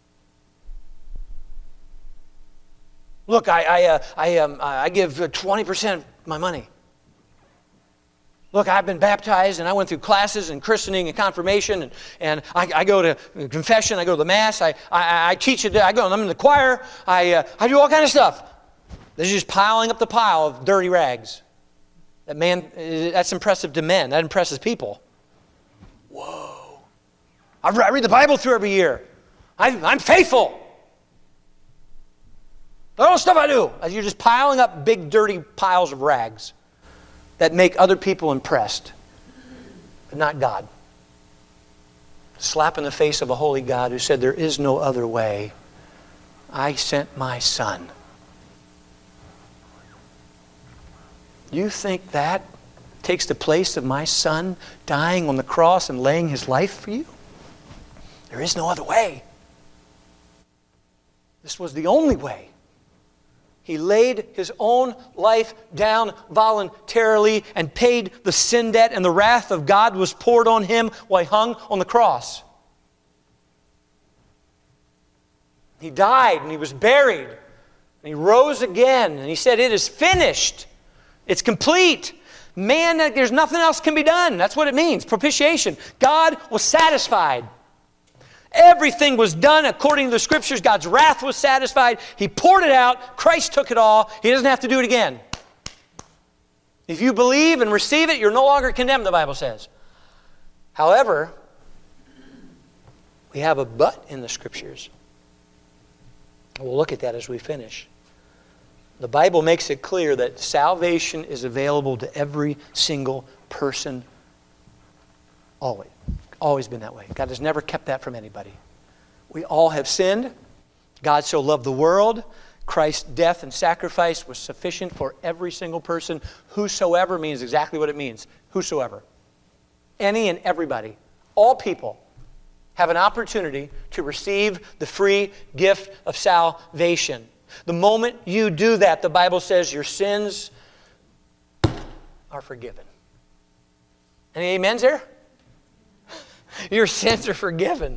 B: Look, I, I, uh, I, um, I give twenty percent of my money. Look, I've been baptized and I went through classes and christening and confirmation, and, and I, I go to confession, I go to the Mass, I, I, I teach it, I go, I'm in the choir, I, uh, I do all kind of stuff. This is just piling up the pile of dirty rags. That man, that's impressive to men. That impresses people. Whoa. I read the Bible through every year. I, I'm faithful. Look at all the stuff I do. You're just piling up big, dirty piles of rags that make other people impressed, but not God. Slap in the face of a holy God who said, there is no other way. I sent my Son. You think that takes the place of my Son dying on the cross and laying His life for you? There is no other way. This was the only way. He laid His own life down voluntarily and paid the sin debt, and the wrath of God was poured on Him while He hung on the cross. He died and he was buried. And he rose again and he said, it is finished. It's complete. Man, there's nothing else can be done. That's what it means, propitiation. God was satisfied. Everything was done according to the Scriptures. God's wrath was satisfied. He poured it out. Christ took it all. He doesn't have to do it again. If you believe and receive it, you're no longer condemned, the Bible says. However, we have a but in the Scriptures. We'll look at that as we finish. The Bible makes it clear that salvation is available to every single person always. Always been that way. God has never kept that from anybody. We all have sinned. God so loved the world. Christ's death and sacrifice was sufficient for every single person. Whosoever means exactly what it means. Whosoever. Any and everybody. All people have an opportunity to receive the free gift of salvation. The moment you do that, the Bible says your sins are forgiven. Any amens there? Your sins are forgiven.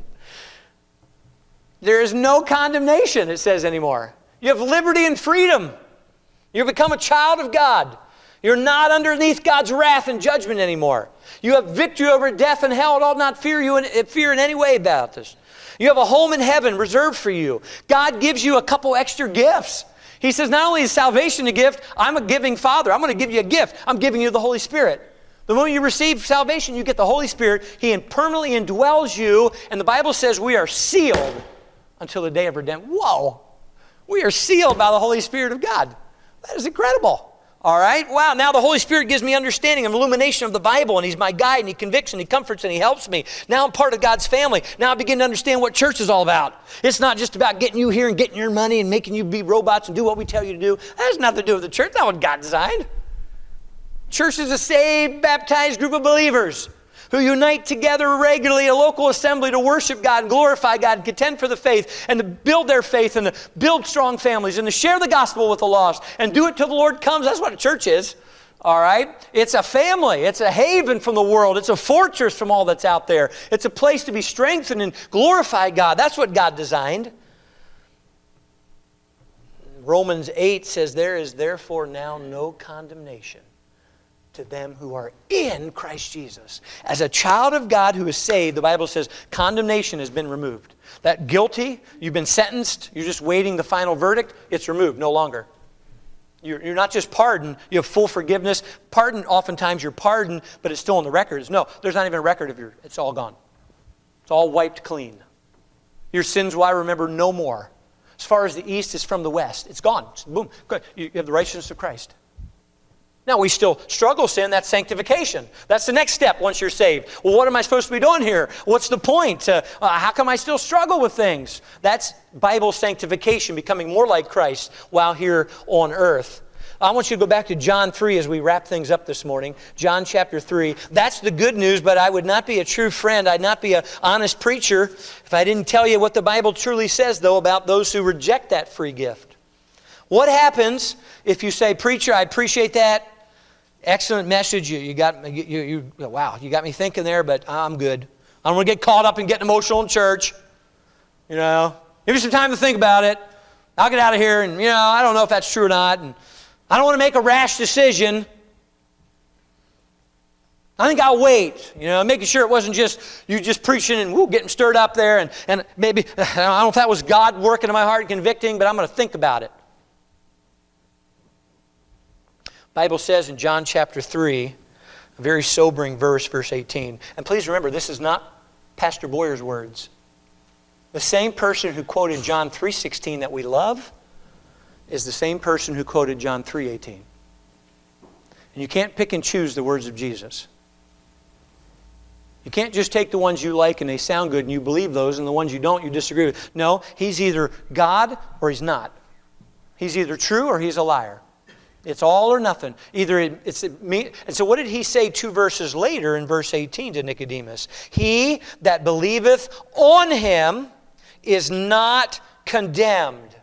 B: There is no condemnation, it says anymore. You have liberty and freedom. You've become a child of God. You're not underneath God's wrath and judgment anymore. You have victory over death and hell. It ought not fear you in, fear in any way about this. You have a home in heaven reserved for you. God gives you a couple extra gifts. He says not only is salvation a gift, I'm a giving Father. I'm going to give you a gift. I'm giving you the Holy Spirit. The moment you receive salvation, you get the Holy Spirit. He permanently indwells you, and the Bible says we are sealed until the day of redemption. Whoa! We are sealed by the Holy Spirit of God. That is incredible. All right? Wow, now the Holy Spirit gives me understanding and illumination of the Bible, and He's my guide, and He convicts, and He comforts, and He helps me. Now I'm part of God's family. Now I begin to understand what church is all about. It's not just about getting you here and getting your money and making you be robots and do what we tell you to do. That has nothing to do with the church. That's not what God designed. Church is a saved, baptized group of believers who unite together regularly in a local assembly to worship God and glorify God and contend for the faith and to build their faith and to build strong families and to share the gospel with the lost and do it till the Lord comes. That's what a church is. All right? It's a family. It's a haven from the world. It's a fortress from all that's out there. It's a place to be strengthened and glorify God. That's what God designed. Romans eight says, there is therefore now no condemnation to them who are in Christ Jesus. As a child of God who is saved, the Bible says condemnation has been removed. That guilty, you've been sentenced, you're just waiting the final verdict, it's removed, no longer. You're, you're not just pardoned, you have full forgiveness. Pardon, oftentimes you're pardoned, but it's still in the records. No, there's not even a record of your, it's all gone. It's all wiped clean. Your sins will I remember no more. As far as the east is from the west, it's gone. It's, boom. You have the righteousness of Christ. Now, we still struggle sin. That's sanctification. That's the next step once you're saved. Well, what am I supposed to be doing here? What's the point? Uh, uh, how come I still struggle with things? That's Bible sanctification, becoming more like Christ while here on earth. I want you to go back to John three as we wrap things up this morning. John chapter three. That's the good news, but I would not be a true friend. I'd not be an honest preacher if I didn't tell you what the Bible truly says, though, about those who reject that free gift. What happens if you say, preacher, I appreciate that. Excellent message. You, you got you, you, you wow, you got me thinking there, but I'm good. I don't want to get caught up and get emotional in church. You know, give me some time to think about it. I'll get out of here, and you know, I don't know if that's true or not, and I don't want to make a rash decision. I think I'll wait, you know, making sure it wasn't just you just preaching and woo, getting stirred up there, and, and maybe, I don't know if that was God working in my heart and convicting, but I'm going to think about it. The Bible says in John chapter three, a very sobering verse, verse eighteen. And please remember, this is not Pastor Boyer's words. The same person who quoted John three sixteen that we love is the same person who quoted John three eighteen. And you can't pick and choose the words of Jesus. You can't just take the ones you like and they sound good and you believe those, and the ones you don't you disagree with. No, He's either God or He's not. He's either true or He's a liar. It's all or nothing. Either it, it's it, me. And so what did He say two verses later in verse eighteen to Nicodemus? He that believeth on Him is not condemned,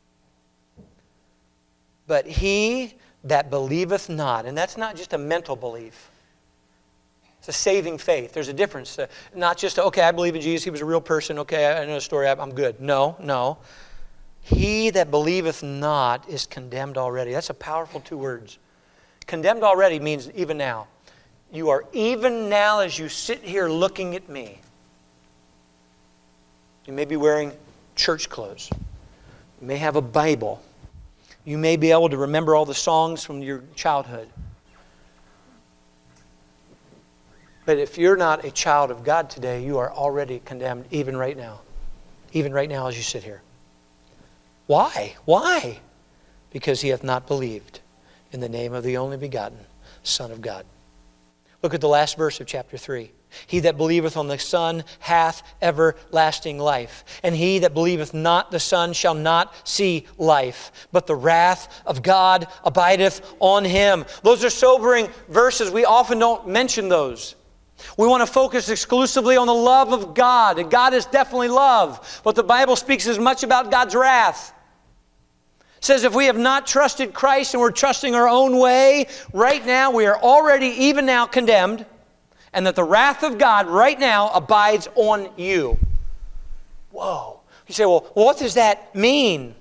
B: but he that believeth not. And that's not just a mental belief. It's a saving faith. There's a difference. Uh, not just, okay, I believe in Jesus. He was a real person. Okay, I know the story. I'm good. No, no. He that believeth not is condemned already. That's a powerful two words. Condemned already means even now. You are even now as you sit here looking at me. You may be wearing church clothes. You may have a Bible. You may be able to remember all the songs from your childhood. But if you're not a child of God today, you are already condemned even right now. Even right now as you sit here. Why? Why? Because he hath not believed in the name of the only begotten Son of God. Look at the last verse of chapter three. He that believeth on the Son hath everlasting life. And he that believeth not the Son shall not see life, but the wrath of God abideth on him. Those are sobering verses. We often don't mention those. We want to focus exclusively on the love of God. And God is definitely love. But the Bible speaks as much about God's wrath. It says if we have not trusted Christ and we're trusting our own way, right now we are already even now condemned. And that the wrath of God right now abides on you. Whoa. You say, well, what does that mean?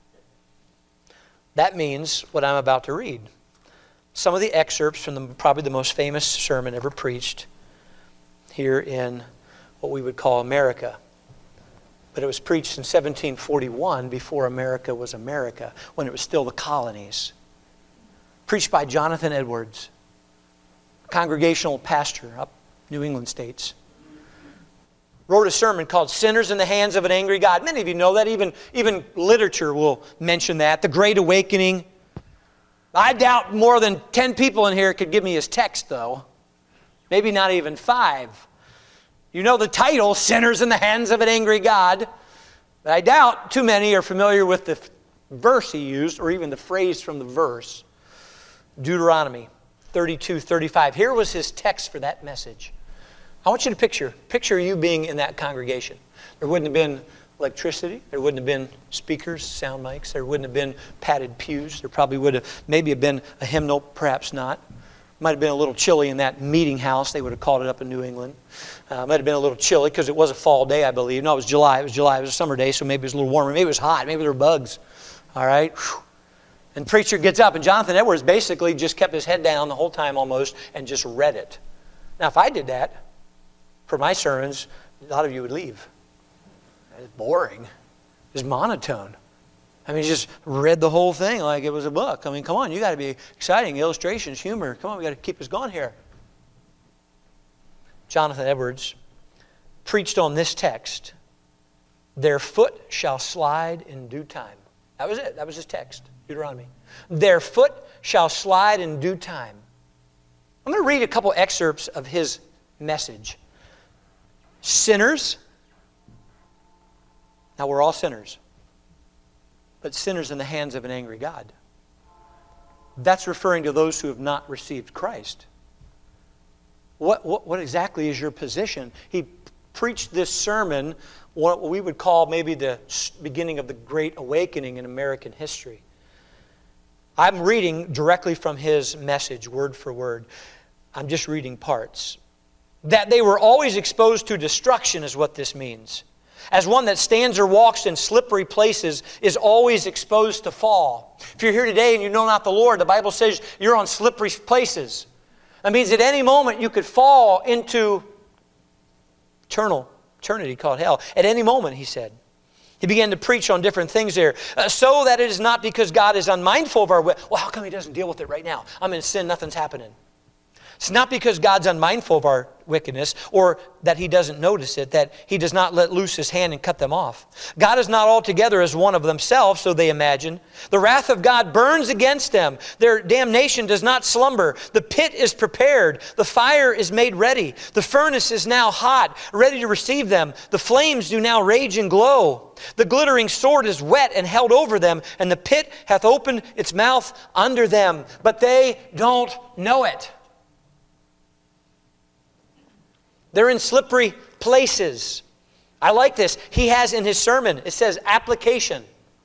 B: That means what I'm about to read. Some of the excerpts from the, probably the most famous sermon ever preached here in what we would call America. But it was preached in seventeen forty-one before America was America, when it was still the colonies. Preached by Jonathan Edwards, congregational pastor up New England states. Wrote a sermon called Sinners in the Hands of an Angry God. Many of you know that. Even, even literature will mention that. The Great Awakening. I doubt more than ten people in here could give me his text, though. Maybe not even five. You know the title, Sinners in the Hands of an Angry God. But I doubt too many are familiar with the verse he used, or even the phrase from the verse. Deuteronomy thirty-two thirty-five. Here was his text for that message. I want you to picture, picture you being in that congregation. There wouldn't have been electricity. There wouldn't have been speakers, sound mics. There wouldn't have been padded pews. There probably would have maybe have been a hymnal, perhaps not. Might have been a little chilly in that meeting house. They would have called it up in New England. Uh, might have been a little chilly because it was a fall day, I believe. No, it was July. It was July. It was a summer day, so maybe it was a little warmer. Maybe it was hot. Maybe there were bugs. All right? Whew. And preacher gets up, and Jonathan Edwards basically just kept his head down the whole time almost and just read it. Now, if I did that for my sermons, a lot of you would leave. It's boring. It's monotone. I mean, he just read the whole thing like it was a book. I mean, come on, you got to be exciting. Illustrations, humor. Come on, we got to keep us going here. Jonathan Edwards preached on this text. Their foot shall slide in due time. That was it. That was his text, Deuteronomy. Their foot shall slide in due time. I'm going to read a couple excerpts of his message. Sinners. Now, we're all sinners. But sinners in the hands of an angry God. That's referring to those who have not received Christ. What, what, what exactly is your position? He preached this sermon, what we would call maybe the beginning of the Great Awakening in American history. I'm reading directly from his message, word for word. I'm just reading parts. That they were always exposed to destruction is what this means. As one that stands or walks in slippery places is always exposed to fall. If you're here today and you know not the Lord, the Bible says you're on slippery places. That means at any moment you could fall into eternal, eternity called hell. At any moment, he said. He began to preach on different things there. Uh, so that it is not because God is unmindful of our... Well, how come he doesn't deal with it right now? I'm in sin, nothing's happening. It's not because God's unmindful of our wickedness or that he doesn't notice it, that he does not let loose his hand and cut them off. God is not altogether as one of themselves, so they imagine. The wrath of God burns against them. Their damnation does not slumber. The pit is prepared. The fire is made ready. The furnace is now hot, ready to receive them. The flames do now rage and glow. The glittering sword is wet and held over them, and the pit hath opened its mouth under them. But they don't know it. They're in slippery places. I like this. He has in his sermon, it says application.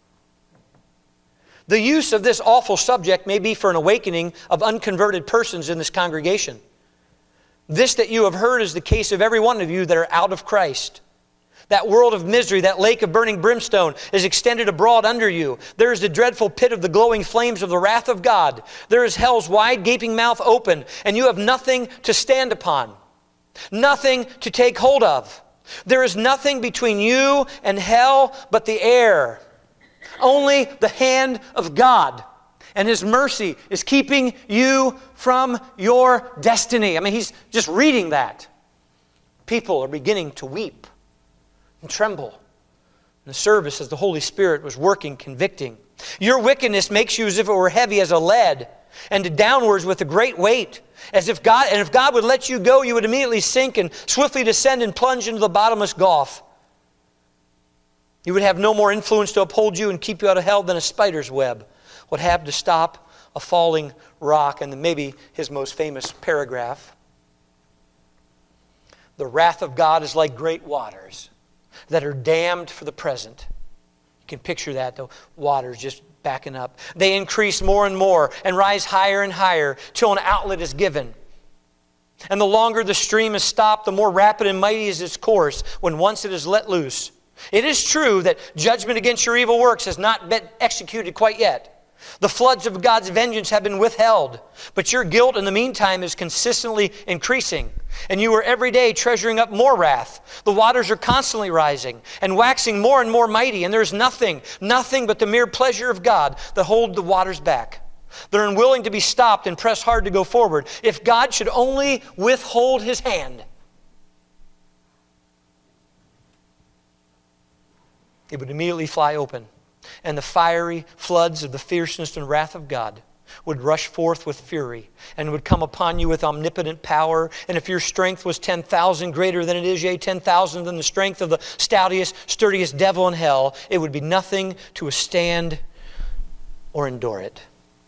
B: The use of this awful subject may be for an awakening of unconverted persons in this congregation. This that you have heard is the case of every one of you that are out of Christ. That world of misery, that lake of burning brimstone is extended abroad under you. There is the dreadful pit of the glowing flames of the wrath of God. There is hell's wide gaping mouth open, and you have nothing to stand upon, nothing to take hold of. There is nothing between you and hell but the air. Only the hand of God and His mercy is keeping you from your destiny. I mean, he's just reading that. People are beginning to weep and tremble in the service as the Holy Spirit was working, convicting. Your wickedness makes you as if it were heavy as a lead, and downwards with a great weight. As if God, and if God would let you go, you would immediately sink and swiftly descend and plunge into the bottomless gulf. You would have no more influence to uphold you and keep you out of hell than a spider's web would have to stop a falling rock. And then maybe his most famous paragraph. The wrath of God is like great waters that are dammed for the present. You can picture that, the waters just backing up. They increase more and more and rise higher and higher till an outlet is given. And the longer the stream is stopped, the more rapid and mighty is its course when once it is let loose. It is true that judgment against your evil works has not been executed quite yet. The floods of God's vengeance have been withheld, but your guilt in the meantime is consistently increasing, and you are every day treasuring up more wrath. The waters are constantly rising and waxing more and more mighty, and there is nothing, nothing but the mere pleasure of God that hold the waters back. They're unwilling to be stopped and press hard to go forward. If God should only withhold His hand, it would immediately fly open, and the fiery floods of the fierceness and wrath of God would rush forth with fury and would come upon you with omnipotent power. And if your strength was ten thousand greater than it is, yea, ten thousand than the strength of the stoutiest, sturdiest devil in hell, it would be nothing to withstand or endure it.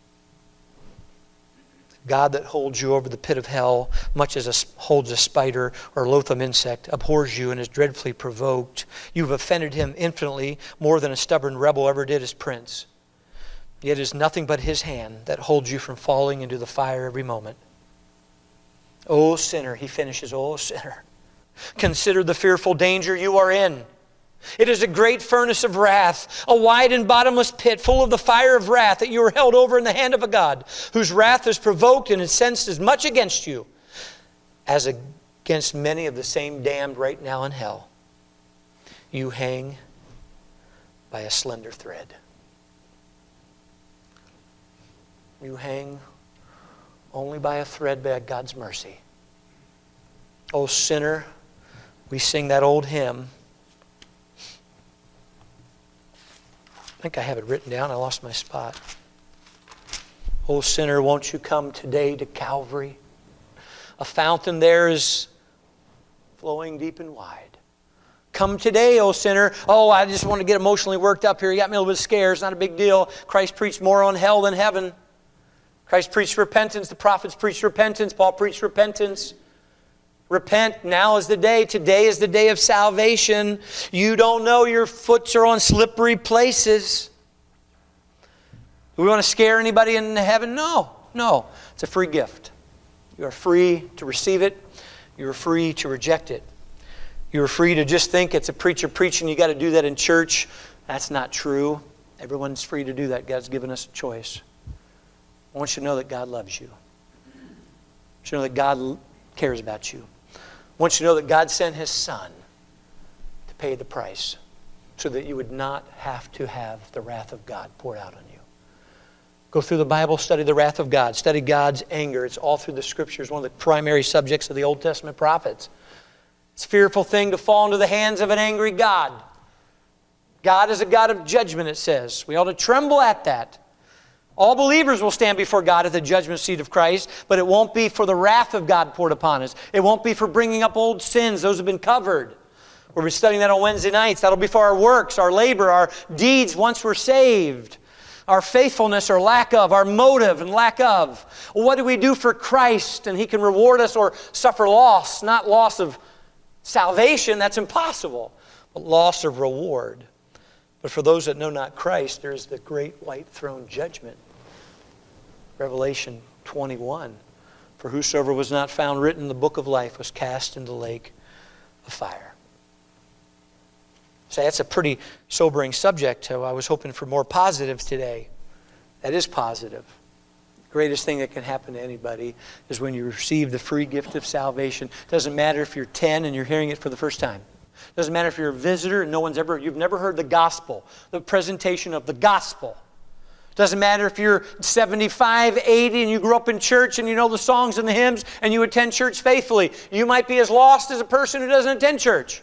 B: God that holds you over the pit of hell, much as a, holds a spider or loathsome insect, abhors you and is dreadfully provoked. You've offended Him infinitely more than a stubborn rebel ever did his prince. Yet it is nothing but His hand that holds you from falling into the fire every moment. O sinner, he finishes, O sinner, consider the fearful danger you are in. It is a great furnace of wrath, a wide and bottomless pit full of the fire of wrath that you are held over in the hand of a God, whose wrath is provoked and incensed as much against you as against many of the same damned right now in hell. You hang by a slender thread. You hang only by a thread by God's mercy. O sinner, we sing that old hymn. I think I have it written down. I lost my spot. O sinner, won't you come today to Calvary? A fountain there is flowing deep and wide. Come today, O sinner. Oh, I just want to get emotionally worked up here. You got me a little bit scared. It's not a big deal. Christ preached more on hell than heaven. Christ preached repentance. The prophets preached repentance. Paul preached repentance. Repent, now is the day. Today is the day of salvation. You don't know your foots are on slippery places. Do we want to scare anybody in heaven? No, no. It's a free gift. You are free to receive it. You are free to reject it. You are free to just think it's a preacher preaching. You got to do that in church. That's not true. Everyone's free to do that. God's given us a choice. I want you to know that God loves you. I want you to know that God cares about you. I want you to know that God sent His Son to pay the price so that you would not have to have the wrath of God poured out on you. Go through the Bible, study the wrath of God, study God's anger. It's all through the Scriptures, one of the primary subjects of the Old Testament prophets. It's a fearful thing to fall into the hands of an angry God. God is a God of judgment, it says. We ought to tremble at that. All believers will stand before God at the judgment seat of Christ, but it won't be for the wrath of God poured upon us. It won't be for bringing up old sins. Those have been covered. We'll be studying that on Wednesday nights. That'll be for our works, our labor, our deeds once we're saved, our faithfulness or lack of, our motive and lack of. What do we do for Christ? And He can reward us or suffer loss, not loss of salvation. That's impossible, but loss of reward. But for those that know not Christ, there is the great white throne judgment. Revelation twenty-one. For whosoever was not found written in the book of life was cast into the lake of fire. So that's a pretty sobering subject. So I was hoping for more positive today. That is positive. The greatest thing that can happen to anybody is when you receive the free gift of salvation. Doesn't matter if you're ten and you're hearing it for the first time. Doesn't matter if you're a visitor and no one's ever, you've never heard the gospel, the presentation of the gospel. Doesn't matter if you're seventy-five, eighty, and you grew up in church and you know the songs and the hymns and you attend church faithfully. You might be as lost as a person who doesn't attend church.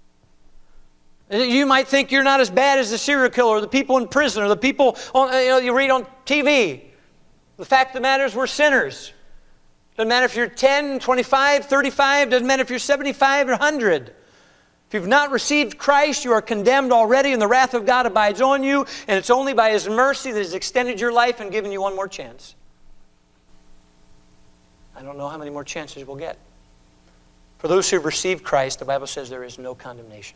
B: You might think you're not as bad as the serial killer or the people in prison or the people on, you know, you read on T V. The fact of the matter is we're sinners. Doesn't matter if you're ten, twenty-five, thirty-five. Doesn't matter if you're seventy-five or one hundred. If you've not received Christ, you are condemned already, and the wrath of God abides on you, and it's only by His mercy that He's extended your life and given you one more chance. I don't know how many more chances we'll get. For those who have received Christ, the Bible says there is no condemnation.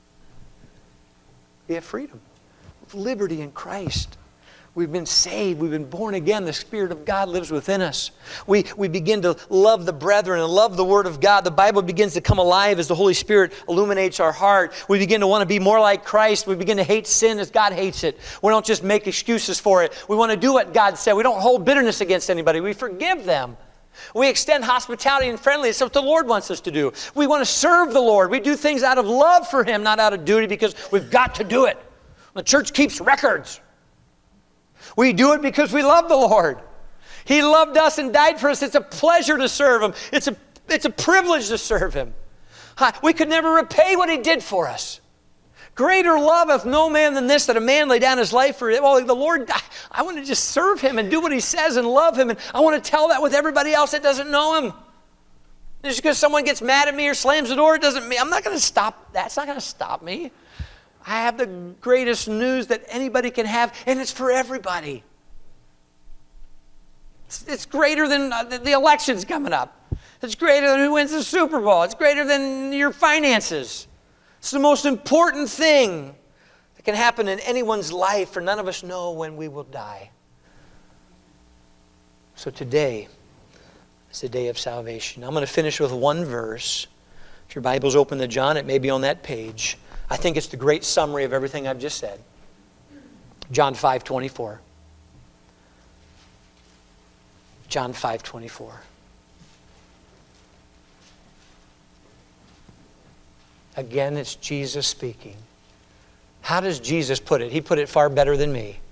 B: We have freedom, liberty in Christ. We've been saved. We've been born again. The Spirit of God lives within us. We, we begin to love the brethren and love the Word of God. The Bible begins to come alive as the Holy Spirit illuminates our heart. We begin to want to be more like Christ. We begin to hate sin as God hates it. We don't just make excuses for it. We want to do what God said. We don't hold bitterness against anybody. We forgive them. We extend hospitality and friendliness. That's what the Lord wants us to do. We want to serve the Lord. We do things out of love for Him, not out of duty because we've got to do it. The church keeps records. We do it because we love the Lord. He loved us and died for us. It's a pleasure to serve Him. It's a, it's a privilege to serve Him. We could never repay what He did for us. Greater love hath no man than this, that a man lay down his life for it. Well, the Lord, I, I want to just serve Him and do what He says and love Him. And I want to tell that with everybody else that doesn't know Him. Just because someone gets mad at me or slams the door, it doesn't mean, I'm not going to stop. That's not going to stop me. I have the greatest news that anybody can have, and it's for everybody. It's, it's greater than uh, the, the elections coming up. It's greater than who wins the Super Bowl. It's greater than your finances. It's the most important thing that can happen in anyone's life, for none of us know when we will die. So today is the day of salvation. I'm going to finish with one verse. If your Bible's open to John, it may be on that page. I think it's the great summary of everything I've just said. John five twenty-four. John five twenty-four. Again, it's Jesus speaking. How does Jesus put it? He put it far better than me.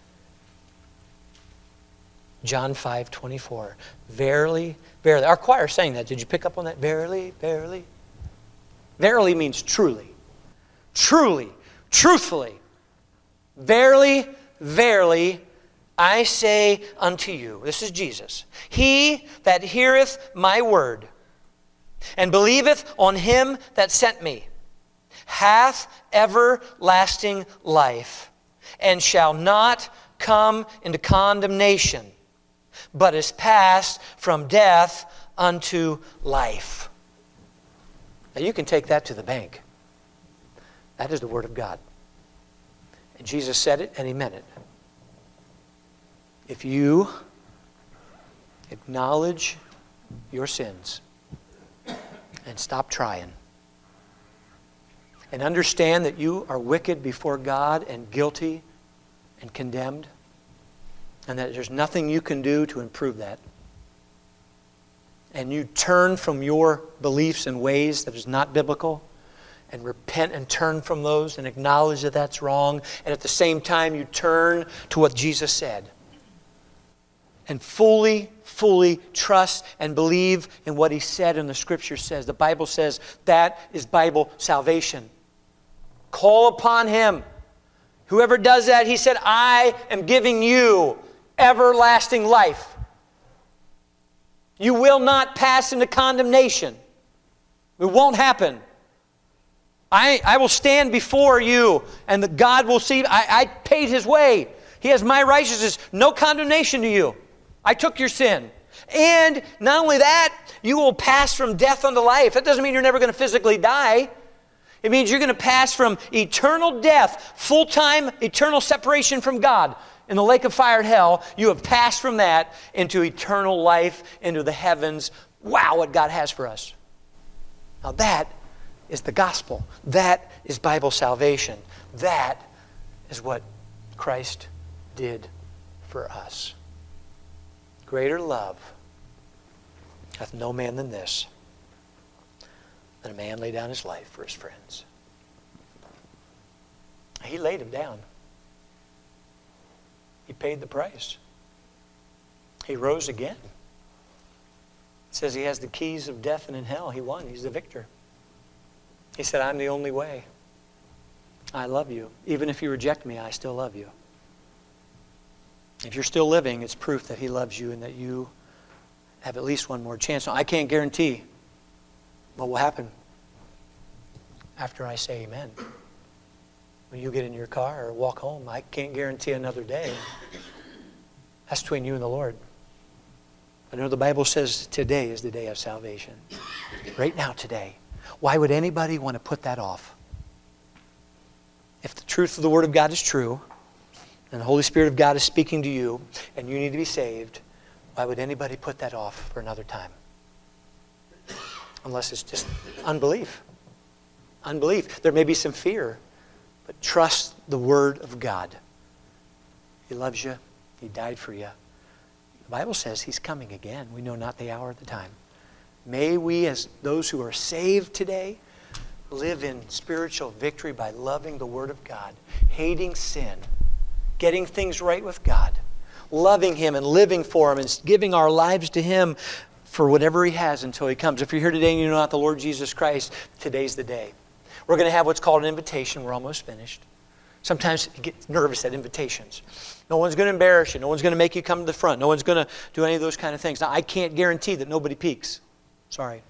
B: John five twenty-four. Verily, verily. Our choir sang that. Did you pick up on that? Verily, verily. Verily means truly. Truly, truthfully, verily, verily, I say unto you, this is Jesus, he that heareth my word and believeth on Him that sent me hath everlasting life and shall not come into condemnation, but is passed from death unto life. Now you can take that to the bank. That is the Word of God. And Jesus said it and He meant it. If you acknowledge your sins and stop trying and understand that you are wicked before God and guilty and condemned, and that there's nothing you can do to improve that, and you turn from your beliefs and ways that is not biblical, and repent and turn from those and acknowledge that that's wrong. And at the same time, you turn to what Jesus said. And fully, fully trust and believe in what He said and the Scripture says. The Bible says that is Bible salvation. Call upon Him. Whoever does that, He said, I am giving you everlasting life. You will not pass into condemnation. It won't happen. I, I will stand before you, and the God will see. I, I paid His way. He has my righteousness. No condemnation to you. I took your sin. And not only that, you will pass from death unto life. That doesn't mean you're never going to physically die. It means you're going to pass from eternal death, full-time eternal separation from God in the lake of fire at hell. You have passed from that into eternal life, into the heavens. Wow, what God has for us. Now that is the gospel. That is Bible salvation. That is what Christ did for us. Greater love hath no man than this, that a man lay down his life for his friends. He laid him down. He paid the price. He rose again. It says he has the keys of death and in hell. He won. He's the victor. He said, I'm the only way. I love you. Even if you reject me, I still love you. If you're still living, it's proof that he loves you and that you have at least one more chance. Now, I can't guarantee what will happen after I say amen. When you get in your car or walk home, I can't guarantee another day. That's between you and the Lord. I know the Bible says today is the day of salvation. Right now, today. Why would anybody want to put that off? If the truth of the Word of God is true, and the Holy Spirit of God is speaking to you, and you need to be saved, why would anybody put that off for another time? Unless it's just unbelief. Unbelief. There may be some fear, but trust the Word of God. He loves you. He died for you. The Bible says He's coming again. We know not the hour or the time. May we, as those who are saved today, live in spiritual victory by loving the Word of God, hating sin, getting things right with God, loving Him and living for Him and giving our lives to Him for whatever He has until He comes. If you're here today and you know not the Lord Jesus Christ, today's the day. We're going to have what's called an invitation. We're almost finished. Sometimes you get nervous at invitations. No one's going to embarrass you. No one's going to make you come to the front. No one's going to do any of those kind of things. Now, I can't guarantee that nobody peeks. Sorry.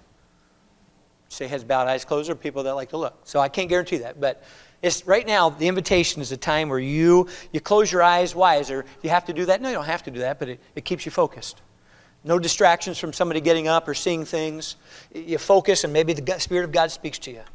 B: Say heads bowed, eyes closed. There are people that like to look. So I can't guarantee that. But it's right now, the invitation is a time where you you close your eyes. Why? Is there, you have to do that? No, you don't have to do that, but it, it keeps you focused. No distractions from somebody getting up or seeing things. You focus and maybe the Spirit of God speaks to you.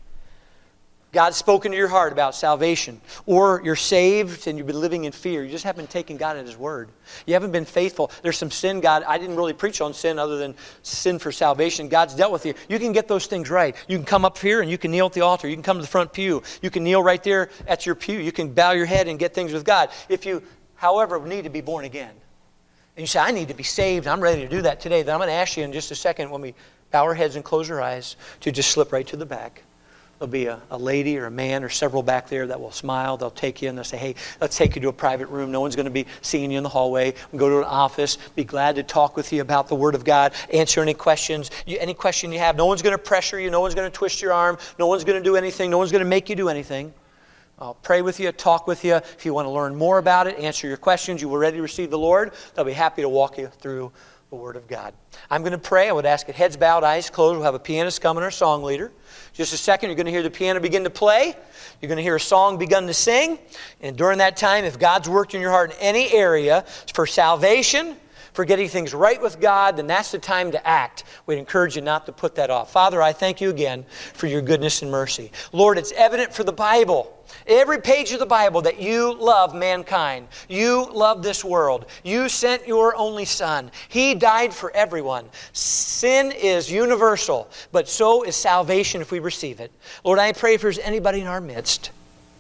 B: God's spoken to your heart about salvation. Or you're saved and you've been living in fear. You just haven't taken God at His word. You haven't been faithful. There's some sin, God. I didn't really preach on sin other than sin for salvation. God's dealt with you. You can get those things right. You can come up here and you can kneel at the altar. You can come to the front pew. You can kneel right there at your pew. You can bow your head and get things with God. If you, however, need to be born again. And you say, I need to be saved. I'm ready to do that today. Then I'm going to ask you in just a second when we bow our heads and close our eyes to just slip right to the back. There'll be a, a lady or a man or several back there that will smile. They'll take you and they'll say, hey, let's take you to a private room. No one's going to be seeing you in the hallway. We'll go to an office. Be glad to talk with you about the Word of God. Answer any questions. You, any question you have. No one's going to pressure you. No one's going to twist your arm. No one's going to do anything. No one's going to make you do anything. I'll pray with you, talk with you. If you want to learn more about it, answer your questions, you were ready to receive the Lord, they'll be happy to walk you through the Word of God. I'm going to pray. I would ask it heads bowed, eyes closed. We'll have a pianist come and our song leader. Just a second, you're going to hear the piano begin to play. You're going to hear a song begun to sing. And during that time, if God's worked in your heart in any area for salvation, for getting things right with God, then that's the time to act. We'd encourage you not to put that off. Father, I thank you again for your goodness and mercy. Lord, it's evident for the Bible, every page of the Bible, that you love mankind. You love this world. You sent your only Son. He died for everyone. Sin is universal, but so is salvation if we receive it. Lord, I pray if there's anybody in our midst,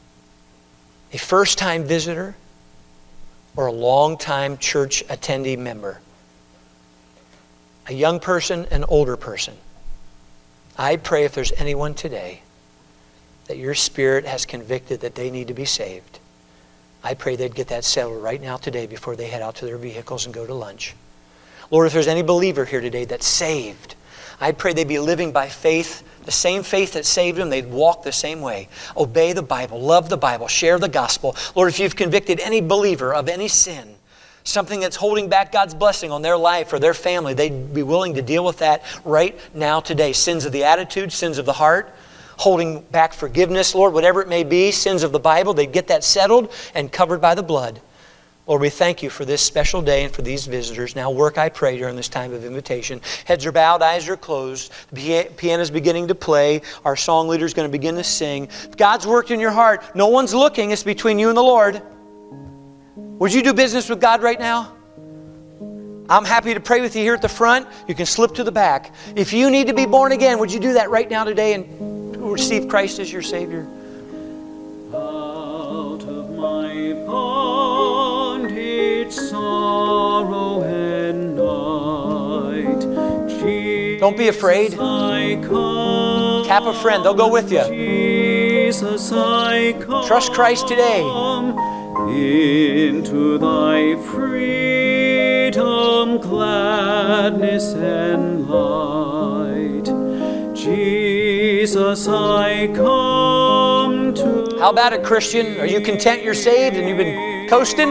B: a first-time visitor, or a long-time church attendee member, a young person, an older person, I pray if there's anyone today that your Spirit has convicted that they need to be saved, I pray they'd get that settled right now today before they head out to their vehicles and go to lunch. Lord, if there's any believer here today that's saved, I pray they'd be living by faith, the same faith that saved them. They'd walk the same way. Obey the Bible, love the Bible, share the gospel. Lord, if you've convicted any believer of any sin, something that's holding back God's blessing on their life or their family, they'd be willing to deal with that right now today. Sins of the attitude, sins of the heart, holding back forgiveness, Lord, whatever it may be, sins of the Bible, they'd get that settled and covered by the blood. Lord, we thank you for this special day and for these visitors. Now work, I pray, during this time of invitation. Heads are bowed, eyes are closed. The piano is beginning to play. Our song leader is going to begin to sing. If God's worked in your heart, no one's looking. It's between you and the Lord. Would you do business with God right now? I'm happy to pray with you here at the front. You can slip to the back. If you need to be born again, would you do that right now today? And receive Christ as your Savior?
A: Out of my bondage, sorrow and night, Jesus,
B: Don't be afraid.
A: I come.
B: Tap a friend. They'll go with you.
A: Jesus, I come.
B: Trust Christ today.
A: Into thy freedom, gladness and light. Jesus, I come to.
B: How about it, Christian? Are you content you're saved and you've been coasting?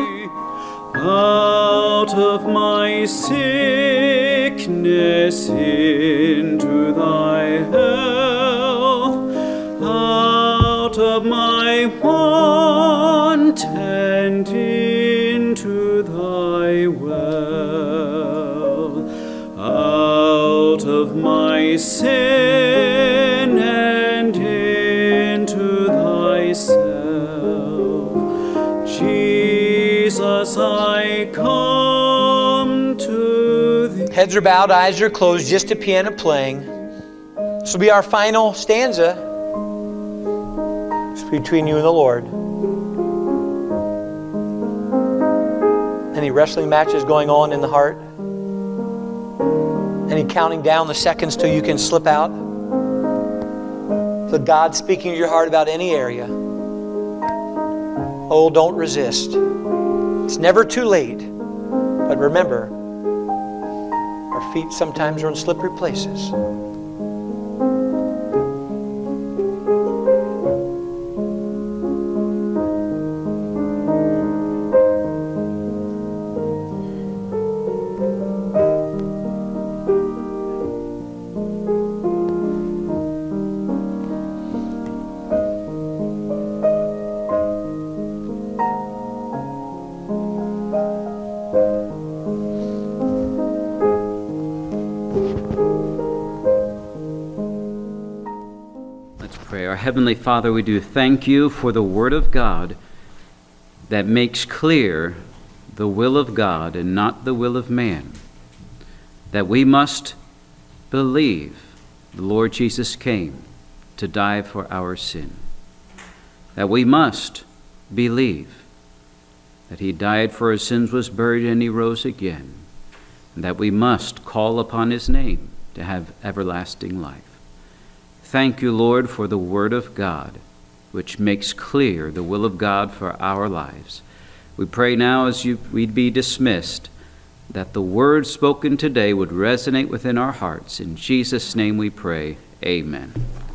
A: Out of my sickness into thy health, out of my want and into thy well, out of my sin and into thyself, Jesus, I come to thee.
B: Heads are bowed, eyes are closed, just a piano playing. This will be our final stanza. It's between you and the Lord. Any wrestling matches going on in the heart? Any counting down the seconds till you can slip out? The God speaking to your heart about any area. Oh, don't resist. It's never too late. But remember, our feet sometimes are in slippery places.
A: Heavenly Father, we do thank you for the Word of God that makes clear the will of God and not the will of man. That we must believe the Lord Jesus came to die for our sin. That we must believe that he died for our sins, was buried, and he rose again. And that we must call upon his name to have everlasting life. Thank you, Lord, for the Word of God, which makes clear the will of God for our lives. We pray now as you, we'd be dismissed, that the word spoken today would resonate within our hearts. In Jesus' name we pray, amen.